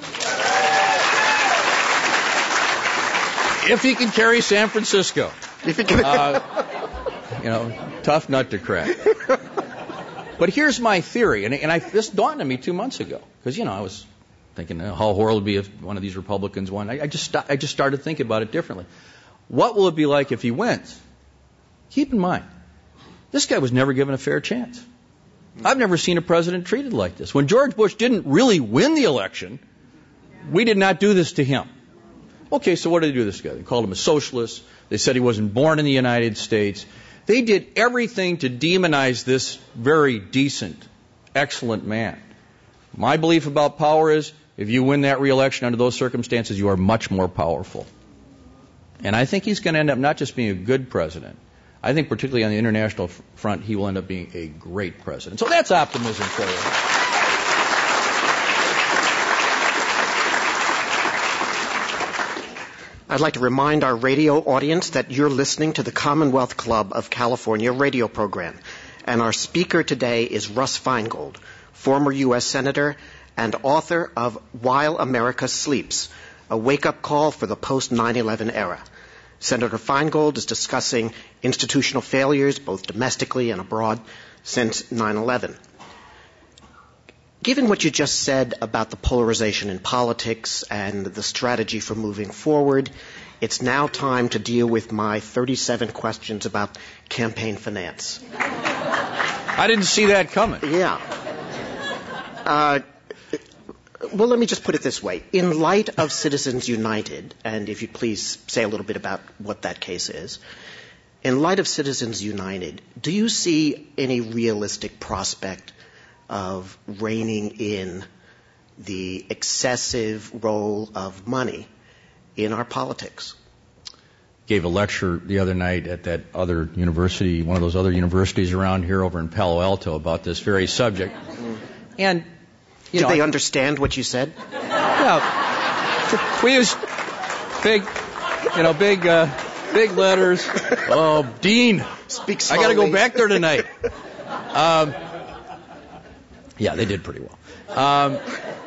If he can carry San Francisco. If he can. Uh, you know, tough nut to crack. But here's my theory, and, and I, this dawned on me two months ago, because, you know, I was thinking how horrible it would be if one of these Republicans won. I, I, just, I just started thinking about it differently. What will it be like if he wins? Keep in mind, this guy was never given a fair chance. I've never seen a president treated like this. When George Bush didn't really win the election, we did not do this to him. Okay, so what did they do to this guy? They called him a socialist. They said he wasn't born in the United States. They did everything to demonize this very decent, excellent man. My belief about power is, if you win that re-election under those circumstances, you are much more powerful. And I think he's going to end up not just being a good president. I think particularly on the international front, he will end up being a great president. So that's optimism for you. I'd like to remind our radio audience that you're listening to the Commonwealth Club of California radio program. And our speaker today is Russ Feingold, former U S Senator and author of While America Sleeps, a wake-up call for the post nine eleven era. Senator Feingold is discussing institutional failures, both domestically and abroad, since nine eleven. Given what you just said about the polarization in politics and the strategy for moving forward, it's now time to deal with my thirty-seven questions about campaign finance. I didn't see that coming. Yeah. Uh, well, let me just put it this way. In light of Citizens United, and if you'd please say a little bit about what that case is, in light of Citizens United, do you see any realistic prospect of reining in the excessive role of money in our politics? Gave a lecture the other night at that other university, one of those other universities around here over in Palo Alto, about this very subject. Mm. And, you Did know, they I, understand what you said? Yeah. We use big, you know, big, uh, big letters. Oh, Dean. Speak I got to go slowly. back there tonight. Um, yeah, they did pretty well. Um,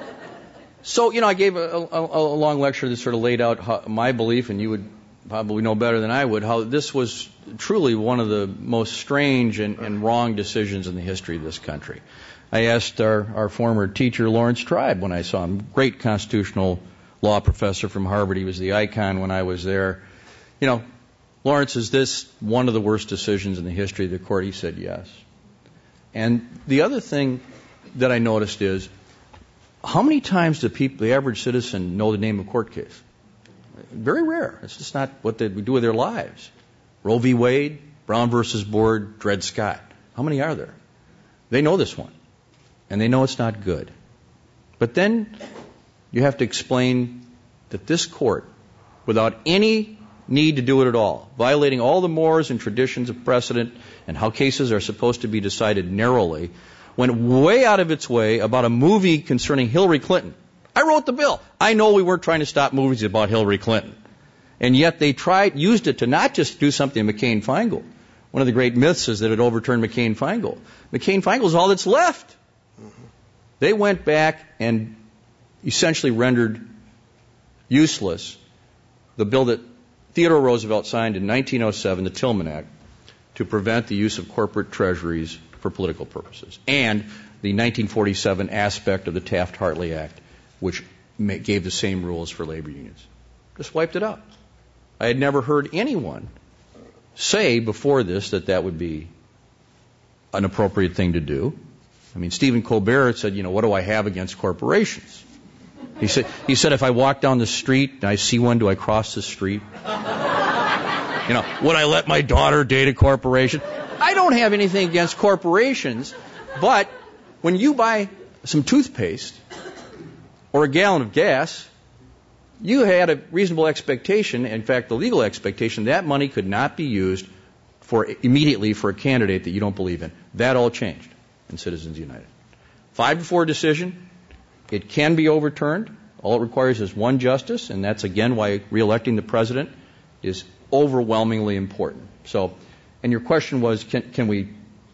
so, you know, I gave a, a, a long lecture that sort of laid out how, my belief, and you would probably know better than I would, how this was truly one of the most strange and, and wrong decisions in the history of this country. I asked our, our former teacher, Lawrence Tribe, when I saw him, great constitutional law professor from Harvard. He was the icon when I was there. You know, Lawrence, is this one of the worst decisions in the history of the court? He said yes. And the other thing that I noticed is, how many times do people, the average citizen, know the name of a court case? Very rare. It's just not what they do with their lives. Roe v. Wade, Brown versus Board, Dred Scott. How many are there? They know this one. And they know it's not good. But then you have to explain that this court, without any need to do it at all, violating all the mores and traditions of precedent and how cases are supposed to be decided narrowly, went way out of its way about a movie concerning Hillary Clinton. I wrote the bill. I know we weren't trying to stop movies about Hillary Clinton. And yet they tried, used it to not just do something to McCain-Feingold. One of the great myths is that it overturned McCain-Feingold. McCain-Feingold is all that's left. They went back and essentially rendered useless the bill that Theodore Roosevelt signed in nineteen oh seven, the Tillman Act, to prevent the use of corporate treasuries for political purposes, and the nineteen forty-seven aspect of the Taft-Hartley Act, which gave the same rules for labor unions. Just wiped it out. I had never heard anyone say before this that that would be an appropriate thing to do. I mean, Stephen Colbert said, you know, what do I have against corporations? He said, he said, if I walk down the street and I see one, do I cross the street? You know, would I let my daughter date a corporation? I don't have anything against corporations, but when you buy some toothpaste or a gallon of gas, you had a reasonable expectation, in fact, the legal expectation, that money could not be used for immediately for a candidate that you don't believe in. That all changed in Citizens United. Five to four decision. It can be overturned. All it requires is one justice, and that's again why reelecting the president is overwhelmingly important. So, and your question was, can, can we,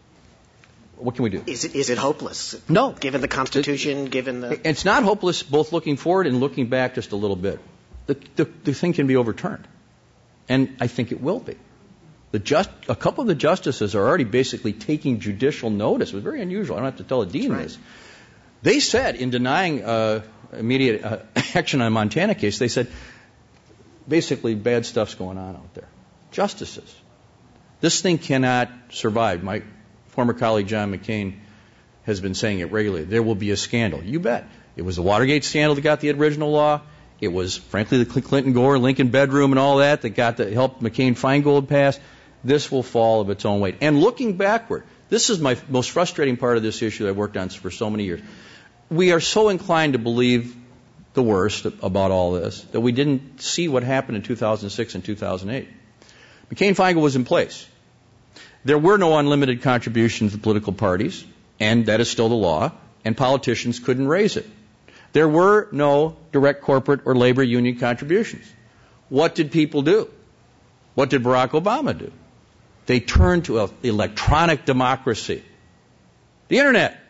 what can we do? Is it, is it hopeless? No. Given the Constitution, it, given the... It's not hopeless, both looking forward and looking back just a little bit. The, the, the thing can be overturned. And I think it will be. The just, a couple of the justices are already basically taking judicial notice. It was very unusual. I don't have to tell a dean right. this. They said, in denying uh, immediate uh, action on a Montana case, they said, basically, bad stuff's going on out there. Justices. This thing cannot survive. My former colleague, John McCain, has been saying it regularly. There will be a scandal. You bet. It was the Watergate scandal that got the original law. It was, frankly, the Clinton-Gore, Lincoln bedroom and all that that got the, helped McCain-Feingold pass. This will fall of its own weight. And looking backward, this is my most frustrating part of this issue that I've worked on for so many years. We are so inclined to believe the worst about all this that we didn't see what happened in two thousand six and two thousand eight. McCain-Feingold was in place. There were no unlimited contributions to political parties, and that is still the law, and politicians couldn't raise it. There were no direct corporate or labor union contributions. What did people do? What did Barack Obama do? They turned to an electronic democracy. The Internet.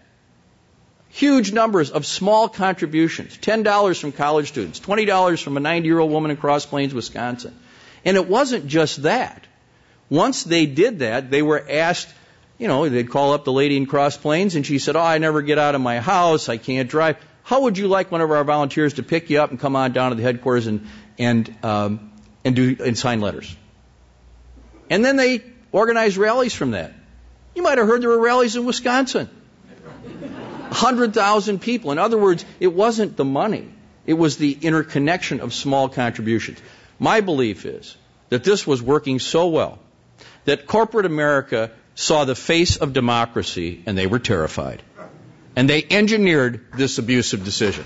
Huge numbers of small contributions. ten dollars from college students, twenty dollars from a ninety-year-old woman in Cross Plains, Wisconsin. And it wasn't just that. Once they did that, they were asked, you know, they'd call up the lady in Cross Plains, and she said, oh, I never get out of my house, I can't drive. How would you like one of our volunteers to pick you up and come on down to the headquarters and and um, and do and sign letters? And then they organized rallies from that. You might have heard there were rallies in Wisconsin. one hundred thousand people. In other words, it wasn't the money. It was the interconnection of small contributions. My belief is that this was working so well that corporate America saw the face of democracy and they were terrified. And they engineered this abusive decision.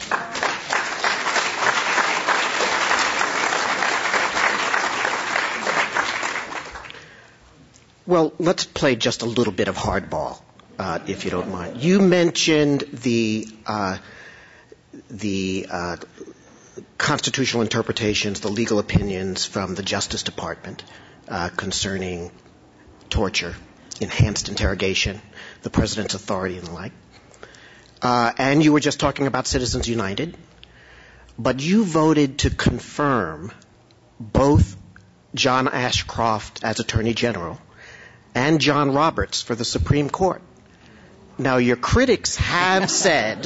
Well, let's play just a little bit of hardball, uh, if you don't mind. You mentioned the uh, the uh, constitutional interpretations, the legal opinions from the Justice Department uh, concerning torture, enhanced interrogation, the president's authority and the like. Uh, and you were just talking about Citizens United, but you voted to confirm both John Ashcroft as Attorney General and John Roberts for the Supreme Court. Now, your critics have said,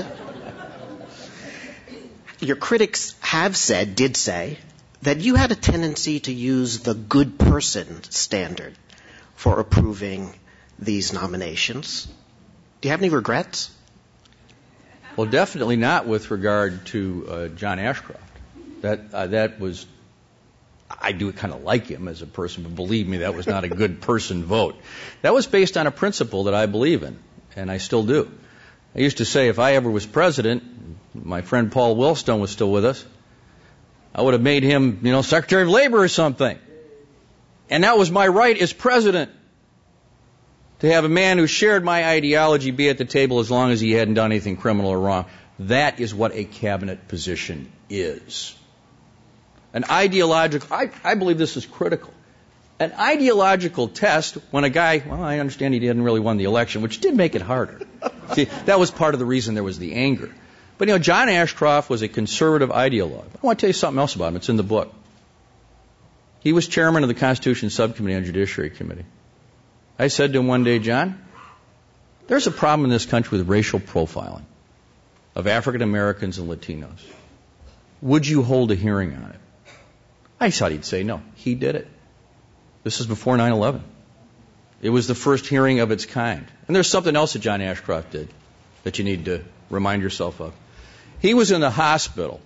your critics have said, did say, that you had a tendency to use the good person standard for approving these nominations. Do you have any regrets? Well, definitely not with regard to uh, John Ashcroft. That uh, that was, I do kind of like him as a person, but believe me, that was not a good person vote. That was based on a principle that I believe in, and I still do. I used to say if I ever was president, my friend Paul Wellstone was still with us, I would have made him, you know, Secretary of Labor or something. And that was my right as president, to have a man who shared my ideology be at the table as long as he hadn't done anything criminal or wrong. That is what a cabinet position is. An ideological, I, I believe this is critical. An ideological test when a guy, well, I understand he didn't really win the election, which did make it harder. See, that was part of the reason there was the anger. But, you know, John Ashcroft was a conservative ideologue. I want to tell you something else about him. It's in the book. He was chairman of the Constitution Subcommittee on Judiciary Committee. I said to him one day, John, there's a problem in this country with racial profiling of African Americans and Latinos. Would you hold a hearing on it? I thought he'd say no. He did it. This is before nine eleven. It was the first hearing of its kind. And there's something else that John Ashcroft did that you need to remind yourself of. He was in the hospital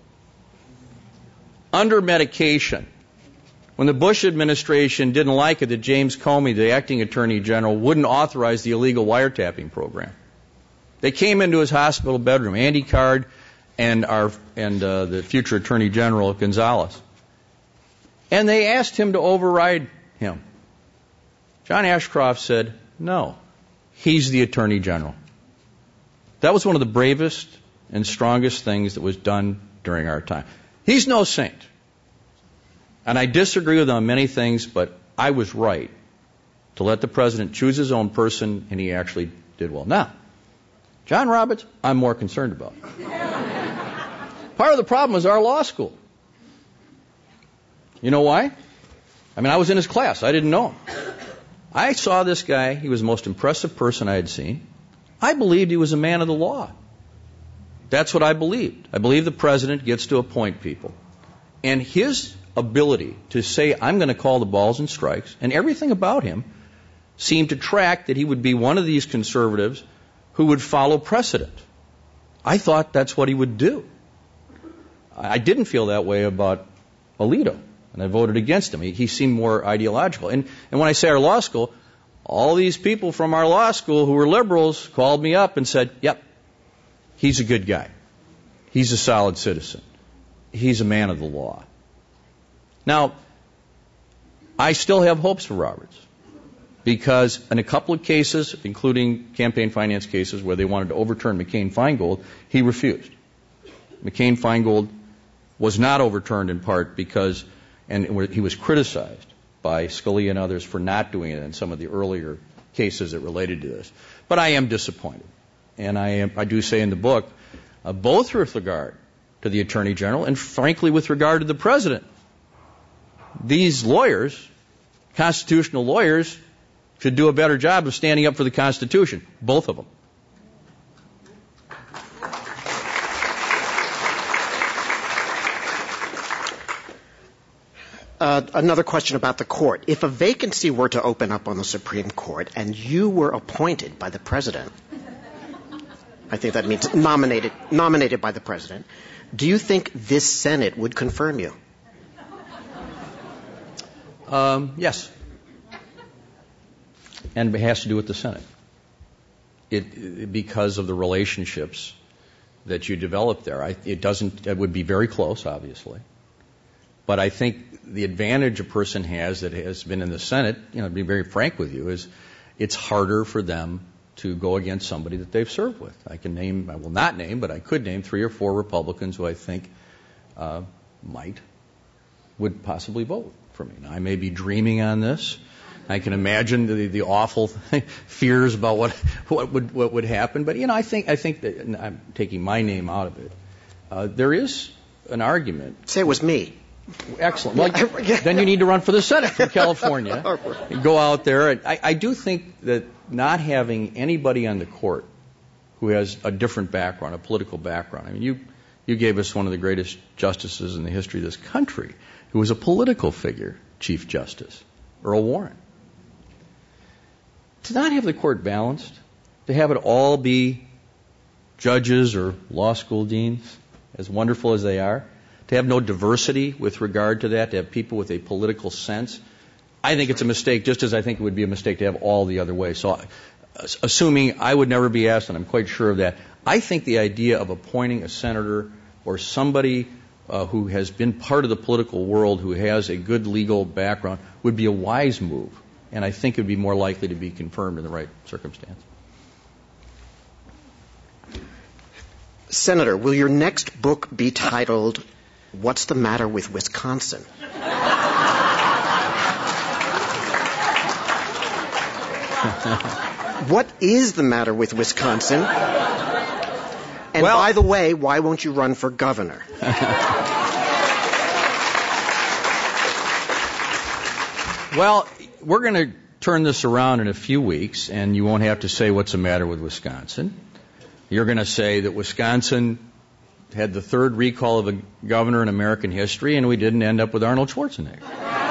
under medication when the Bush administration didn't like it that James Comey, the acting attorney general, wouldn't authorize the illegal wiretapping program. They came into his hospital bedroom, Andy Card and our and uh, the future attorney general Gonzalez, and they asked him to override him. John Ashcroft said, no, he's the attorney general. That was one of the bravest and strongest things that was done during our time. He's no saint. And I disagree with him on many things, but I was right to let the president choose his own person, and he actually did well. Now, John Roberts, I'm more concerned about. Part of the problem is our law school. You know why? I mean, I was in his class. I didn't know him. I saw this guy. He was the most impressive person I had seen. I believed he was a man of the law. That's what I believed. I believe the president gets to appoint people. And his ability to say, I'm going to call the balls and strikes, and everything about him seemed to track that he would be one of these conservatives who would follow precedent. I thought that's what he would do. I didn't feel that way about Alito, and I voted against him. He, he seemed more ideological. And, and when I say our law school, all these people from our law school who were liberals called me up and said, yep, he's a good guy. He's a solid citizen. He's a man of the law. Now, I still have hopes for Roberts because in a couple of cases, including campaign finance cases where they wanted to overturn McCain-Feingold, he refused. McCain-Feingold was not overturned in part because, and he was criticized by Scalia and others for not doing it in some of the earlier cases that related to this. But I am disappointed. And I, am, I do say in the book, uh, both with regard to the Attorney General and frankly with regard to the President, these lawyers, constitutional lawyers, should do a better job of standing up for the Constitution. Both of them. Uh, another question about the court. If a vacancy were to open up on the Supreme Court and you were appointed by the president, I think that means nominated, nominated by the president, do you think this Senate would confirm you? Um, yes. And it has to do with the Senate. It, it because of the relationships that you develop there. I, it doesn't. It would be very close, obviously. But I think the advantage a person has that has been in the Senate, you know, to be very frank with you, is it's harder for them to go against somebody that they've served with. I can name, I will not name, but I could name three or four Republicans who I think uh, might, would possibly vote for me. Now, I may be dreaming on this. I can imagine the, the awful fears about what what would what would happen. But you know, I think I think that, and I'm taking my name out of it. Uh, there is an argument. Say it was me. Excellent. Well, then you need to run for the Senate from California. Go out there. And I, I do think that not having anybody on the court who has a different background, a political background. I mean, you you gave us one of the greatest justices in the history of this country, who was a political figure, Chief Justice Earl Warren. To not have the court balanced, to have it all be judges or law school deans, as wonderful as they are, to have no diversity with regard to that, to have people with a political sense, I think it's a mistake, just as I think it would be a mistake to have all the other way. So, assuming I would never be asked, and I'm quite sure of that, I think the idea of appointing a senator or somebody uh, who has been part of the political world, who has a good legal background, would be a wise move. And I think it would be more likely to be confirmed in the right circumstance. Senator, will your next book be titled, What's the Matter with Wisconsin? What is the matter with Wisconsin? And well, by the way, why won't you run for governor? Well, we're going to turn this around in a few weeks, and you won't have to say what's the matter with Wisconsin. You're going to say that Wisconsin had the third recall of a governor in American history, and we didn't end up with Arnold Schwarzenegger.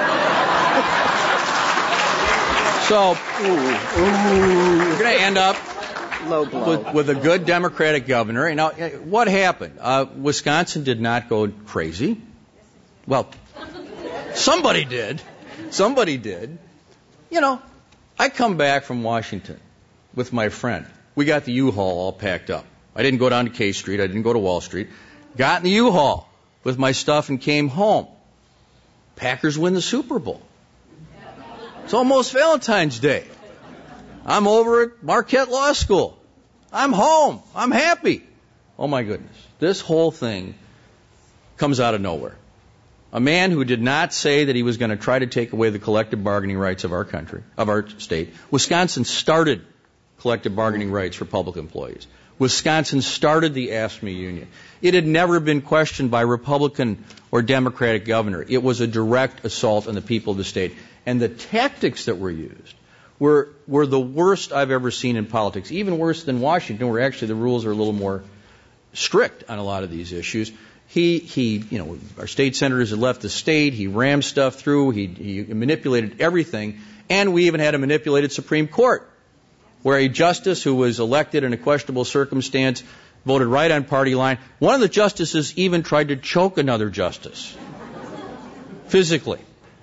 So, we're going to end up Low blow. With, with a good Democratic governor. Now, what happened? Uh, Wisconsin did not go crazy. Well, somebody did. Somebody did. You know, I come back from Washington with my friend. We got the U-Haul all packed up. I didn't go down to K Street. I didn't go to Wall Street. Got in the U-Haul with my stuff and came home. Packers win the Super Bowl. It's almost Valentine's Day. I'm over at Marquette Law School. I'm home. I'm happy. Oh, my goodness. This whole thing comes out of nowhere. A man who did not say that he was going to try to take away the collective bargaining rights of our country, of our state. Wisconsin started collective bargaining rights for public employees. Wisconsin started the AFSCME union. It had never been questioned by Republican or Democratic governor. It was a direct assault on the people of the state. And the tactics that were used were were the worst I've ever seen in politics, even worse than Washington, where actually the rules are a little more strict on a lot of these issues. He, he, you know, our state senators had left the state. He rammed stuff through. He, he manipulated everything. And we even had a manipulated Supreme Court, where a justice who was elected in a questionable circumstance voted right on party line. One of the justices even tried to choke another justice, physically.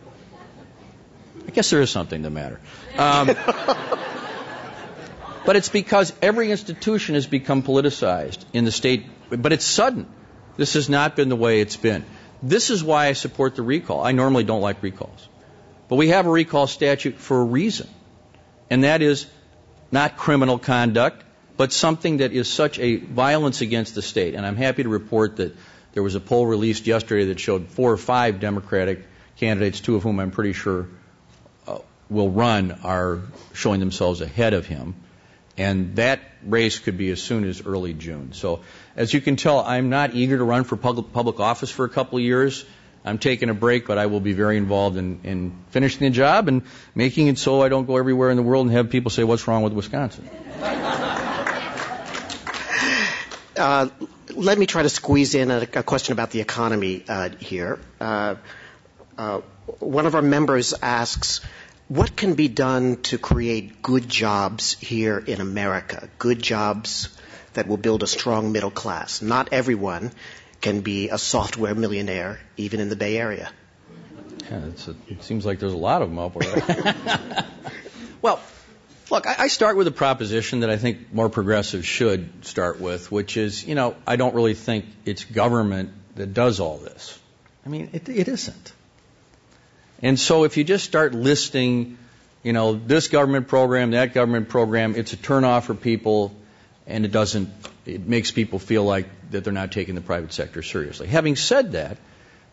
I guess there is something the matter. Um, but it's because every institution has become politicized in the state, but it's sudden. This has not been the way it's been. This is why I support the recall. I normally don't like recalls. But we have a recall statute for a reason. And that is not criminal conduct, but something that is such a violence against the state. And I'm happy to report that there was a poll released yesterday that showed four or five Democratic candidates, two of whom I'm pretty sure uh, will run, are showing themselves ahead of him. And that race could be as soon as early June. So, as you can tell, I'm not eager to run for public, public office for a couple of years. I'm taking a break, but I will be very involved in, in finishing the job and making it so I don't go everywhere in the world and have people say, what's wrong with Wisconsin? Uh, let me try to squeeze in a, a question about the economy uh, here. Uh, uh, one of our members asks, what can be done to create good jobs here in America, good jobs that will build a strong middle class? Not everyone can be a software millionaire, even in the Bay Area. Yeah, it's a, it seems like there's a lot of them up there. Well, look, I, I start with a proposition that I think more progressives should start with, which is, you know, I don't really think it's government that does all this. I mean, it, it isn't. And so if you just start listing, you know, this government program, that government program, it's a turnoff for people, and it doesn't, it makes people feel like that they're not taking the private sector seriously. Having said that,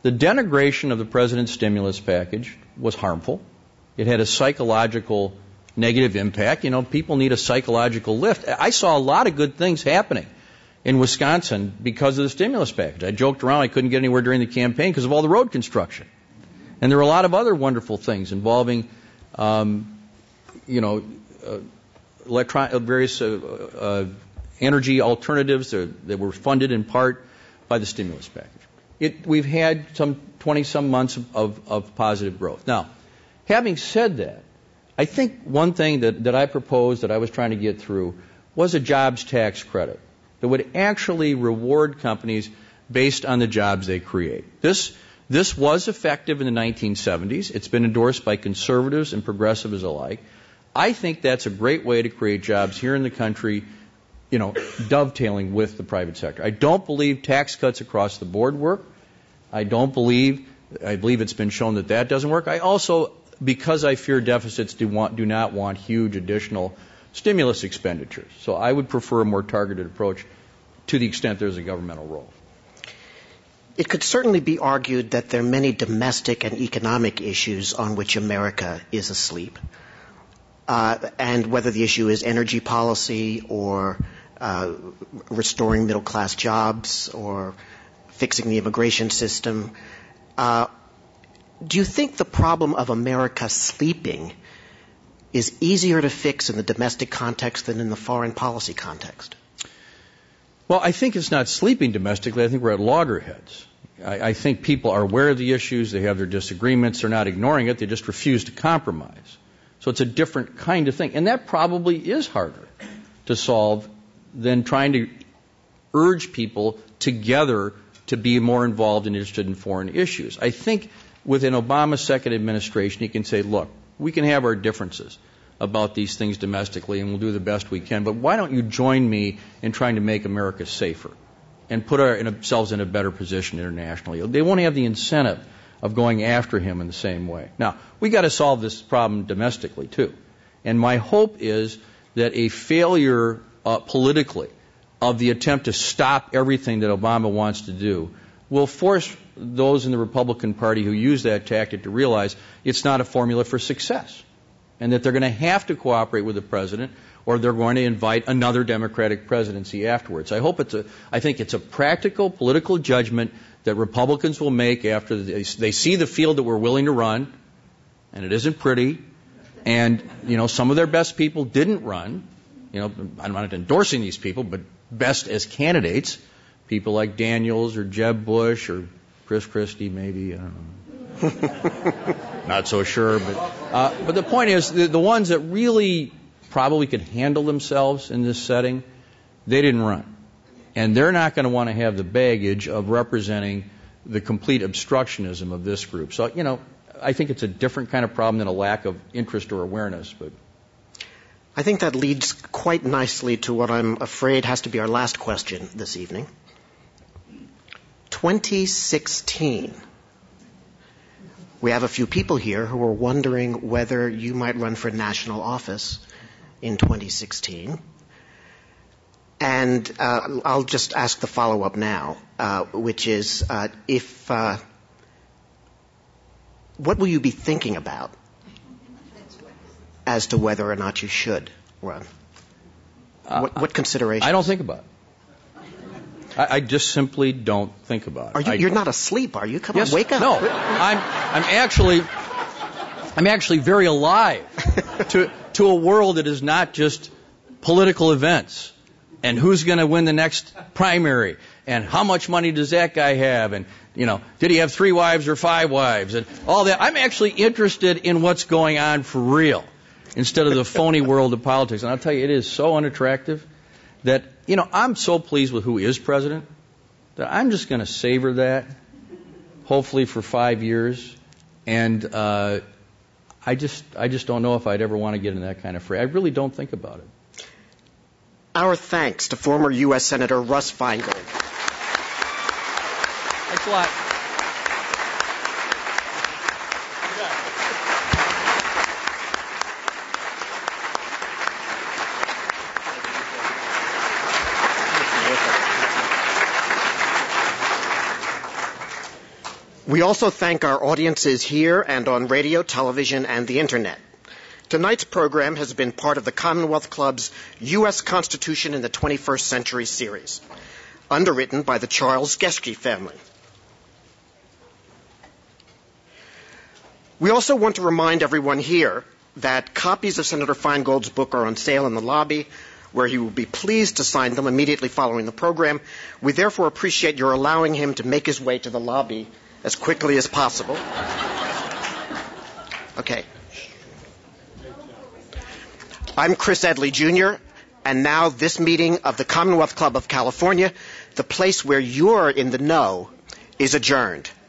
The denigration of the president's stimulus package was harmful. It had a psychological negative impact. You know, people need a psychological lift. I saw a lot of good things happening in Wisconsin because of the stimulus package. I joked around I couldn't get anywhere during the campaign because of all the road construction. And there were a lot of other wonderful things involving, um, you know, uh, electron- various uh, uh, energy alternatives that, that were funded in part by the stimulus package. It, we've had some twenty-some months of, of, of positive growth. Now, having said that, I think one thing that, that I proposed that I was trying to get through was a jobs tax credit that would actually reward companies based on the jobs they create. This, this was effective in the nineteen seventies. It's been endorsed by conservatives and progressives alike. I think that's a great way to create jobs here in the country, you know, dovetailing with the private sector. I don't believe tax cuts across the board work. I don't believe, I believe it's been shown that that doesn't work. I also, because I fear deficits, do, want, do not want huge additional stimulus expenditures. So I would prefer a more targeted approach to the extent there's a governmental role. It could certainly be argued that there are many domestic and economic issues on which America is asleep. Uh, and whether the issue is energy policy or uh, restoring middle-class jobs or fixing the immigration system, uh, do you think the problem of America sleeping is easier to fix in the domestic context than in the foreign policy context? Well, I think it's not sleeping domestically. I think we're at loggerheads. I, I think people are aware of the issues. They have their disagreements. They're not ignoring it. They just refuse to compromise. So it's a different kind of thing. And that probably is harder to solve than trying to urge people together to be more involved and interested in foreign issues. I think within Obama's second administration, he can say, look, we can have our differences about these things domestically, and we'll do the best we can, but why don't you join me in trying to make America safer and put our, in ourselves in a better position internationally? They won't have the incentive of going after him in the same way. Now, we got to solve this problem domestically, too. And my hope is that a failure uh, politically of the attempt to stop everything that Obama wants to do will force those in the Republican Party who use that tactic to realize it's not a formula for success and that they're going to have to cooperate with the president or they're going to invite another Democratic presidency afterwards. I hope it's a, I think it's a practical political judgment that Republicans will make after they, they see the field that we're willing to run, and it isn't pretty, and, you know, some of their best people didn't run. You know, I'm not endorsing these people, but best as candidates, people like Daniels or Jeb Bush or Chris Christie maybe, I don't know. Not so sure, but uh, but the point is, the, the ones that really probably could handle themselves in this setting, they didn't run. And they're not going to want to have the baggage of representing the complete obstructionism of this group. So, you know, I think it's a different kind of problem than a lack of interest or awareness. But I think that leads quite nicely to what I'm afraid has to be our last question this evening. twenty sixteen. We have a few people here who are wondering whether you might run for national office in twenty sixteen. And uh, I'll just ask the follow-up now, uh, which is, uh, if uh, what will you be thinking about as to whether or not you should run? Uh, what, what considerations? I don't think about it. I, I just simply don't think about it. Are you, I, you're not asleep, are you? Come yes, on, wake up. No, I'm, I'm actually, I'm actually very alive to, to a world that is not just political events. And who's going to win the next primary? And how much money does that guy have? And, you know, did he have three wives or five wives? And all that. I'm actually interested in what's going on for real instead of the phony world of politics. And I'll tell you, it is so unattractive that, you know, I'm so pleased with who is president that I'm just going to savor that, hopefully for five years. And uh, I just I just don't know if I'd ever want to get in that kind of fray. I really don't think about it. Our thanks to former U S Senator Russ Feingold. Thanks a lot. We also thank our audiences here and on radio, television, and the Internet. Tonight's program has been part of the Commonwealth Club's U S Constitution in the twenty-first Century series, underwritten by the Charles Geschke family. We also want to remind everyone here that copies of Senator Feingold's book are on sale in the lobby, where he will be pleased to sign them immediately following the program. We therefore appreciate your allowing him to make his way to the lobby as quickly as possible. Okay. I'm Chris Edley, Junior, and now this meeting of the Commonwealth Club of California, the place where you're in the know, is adjourned.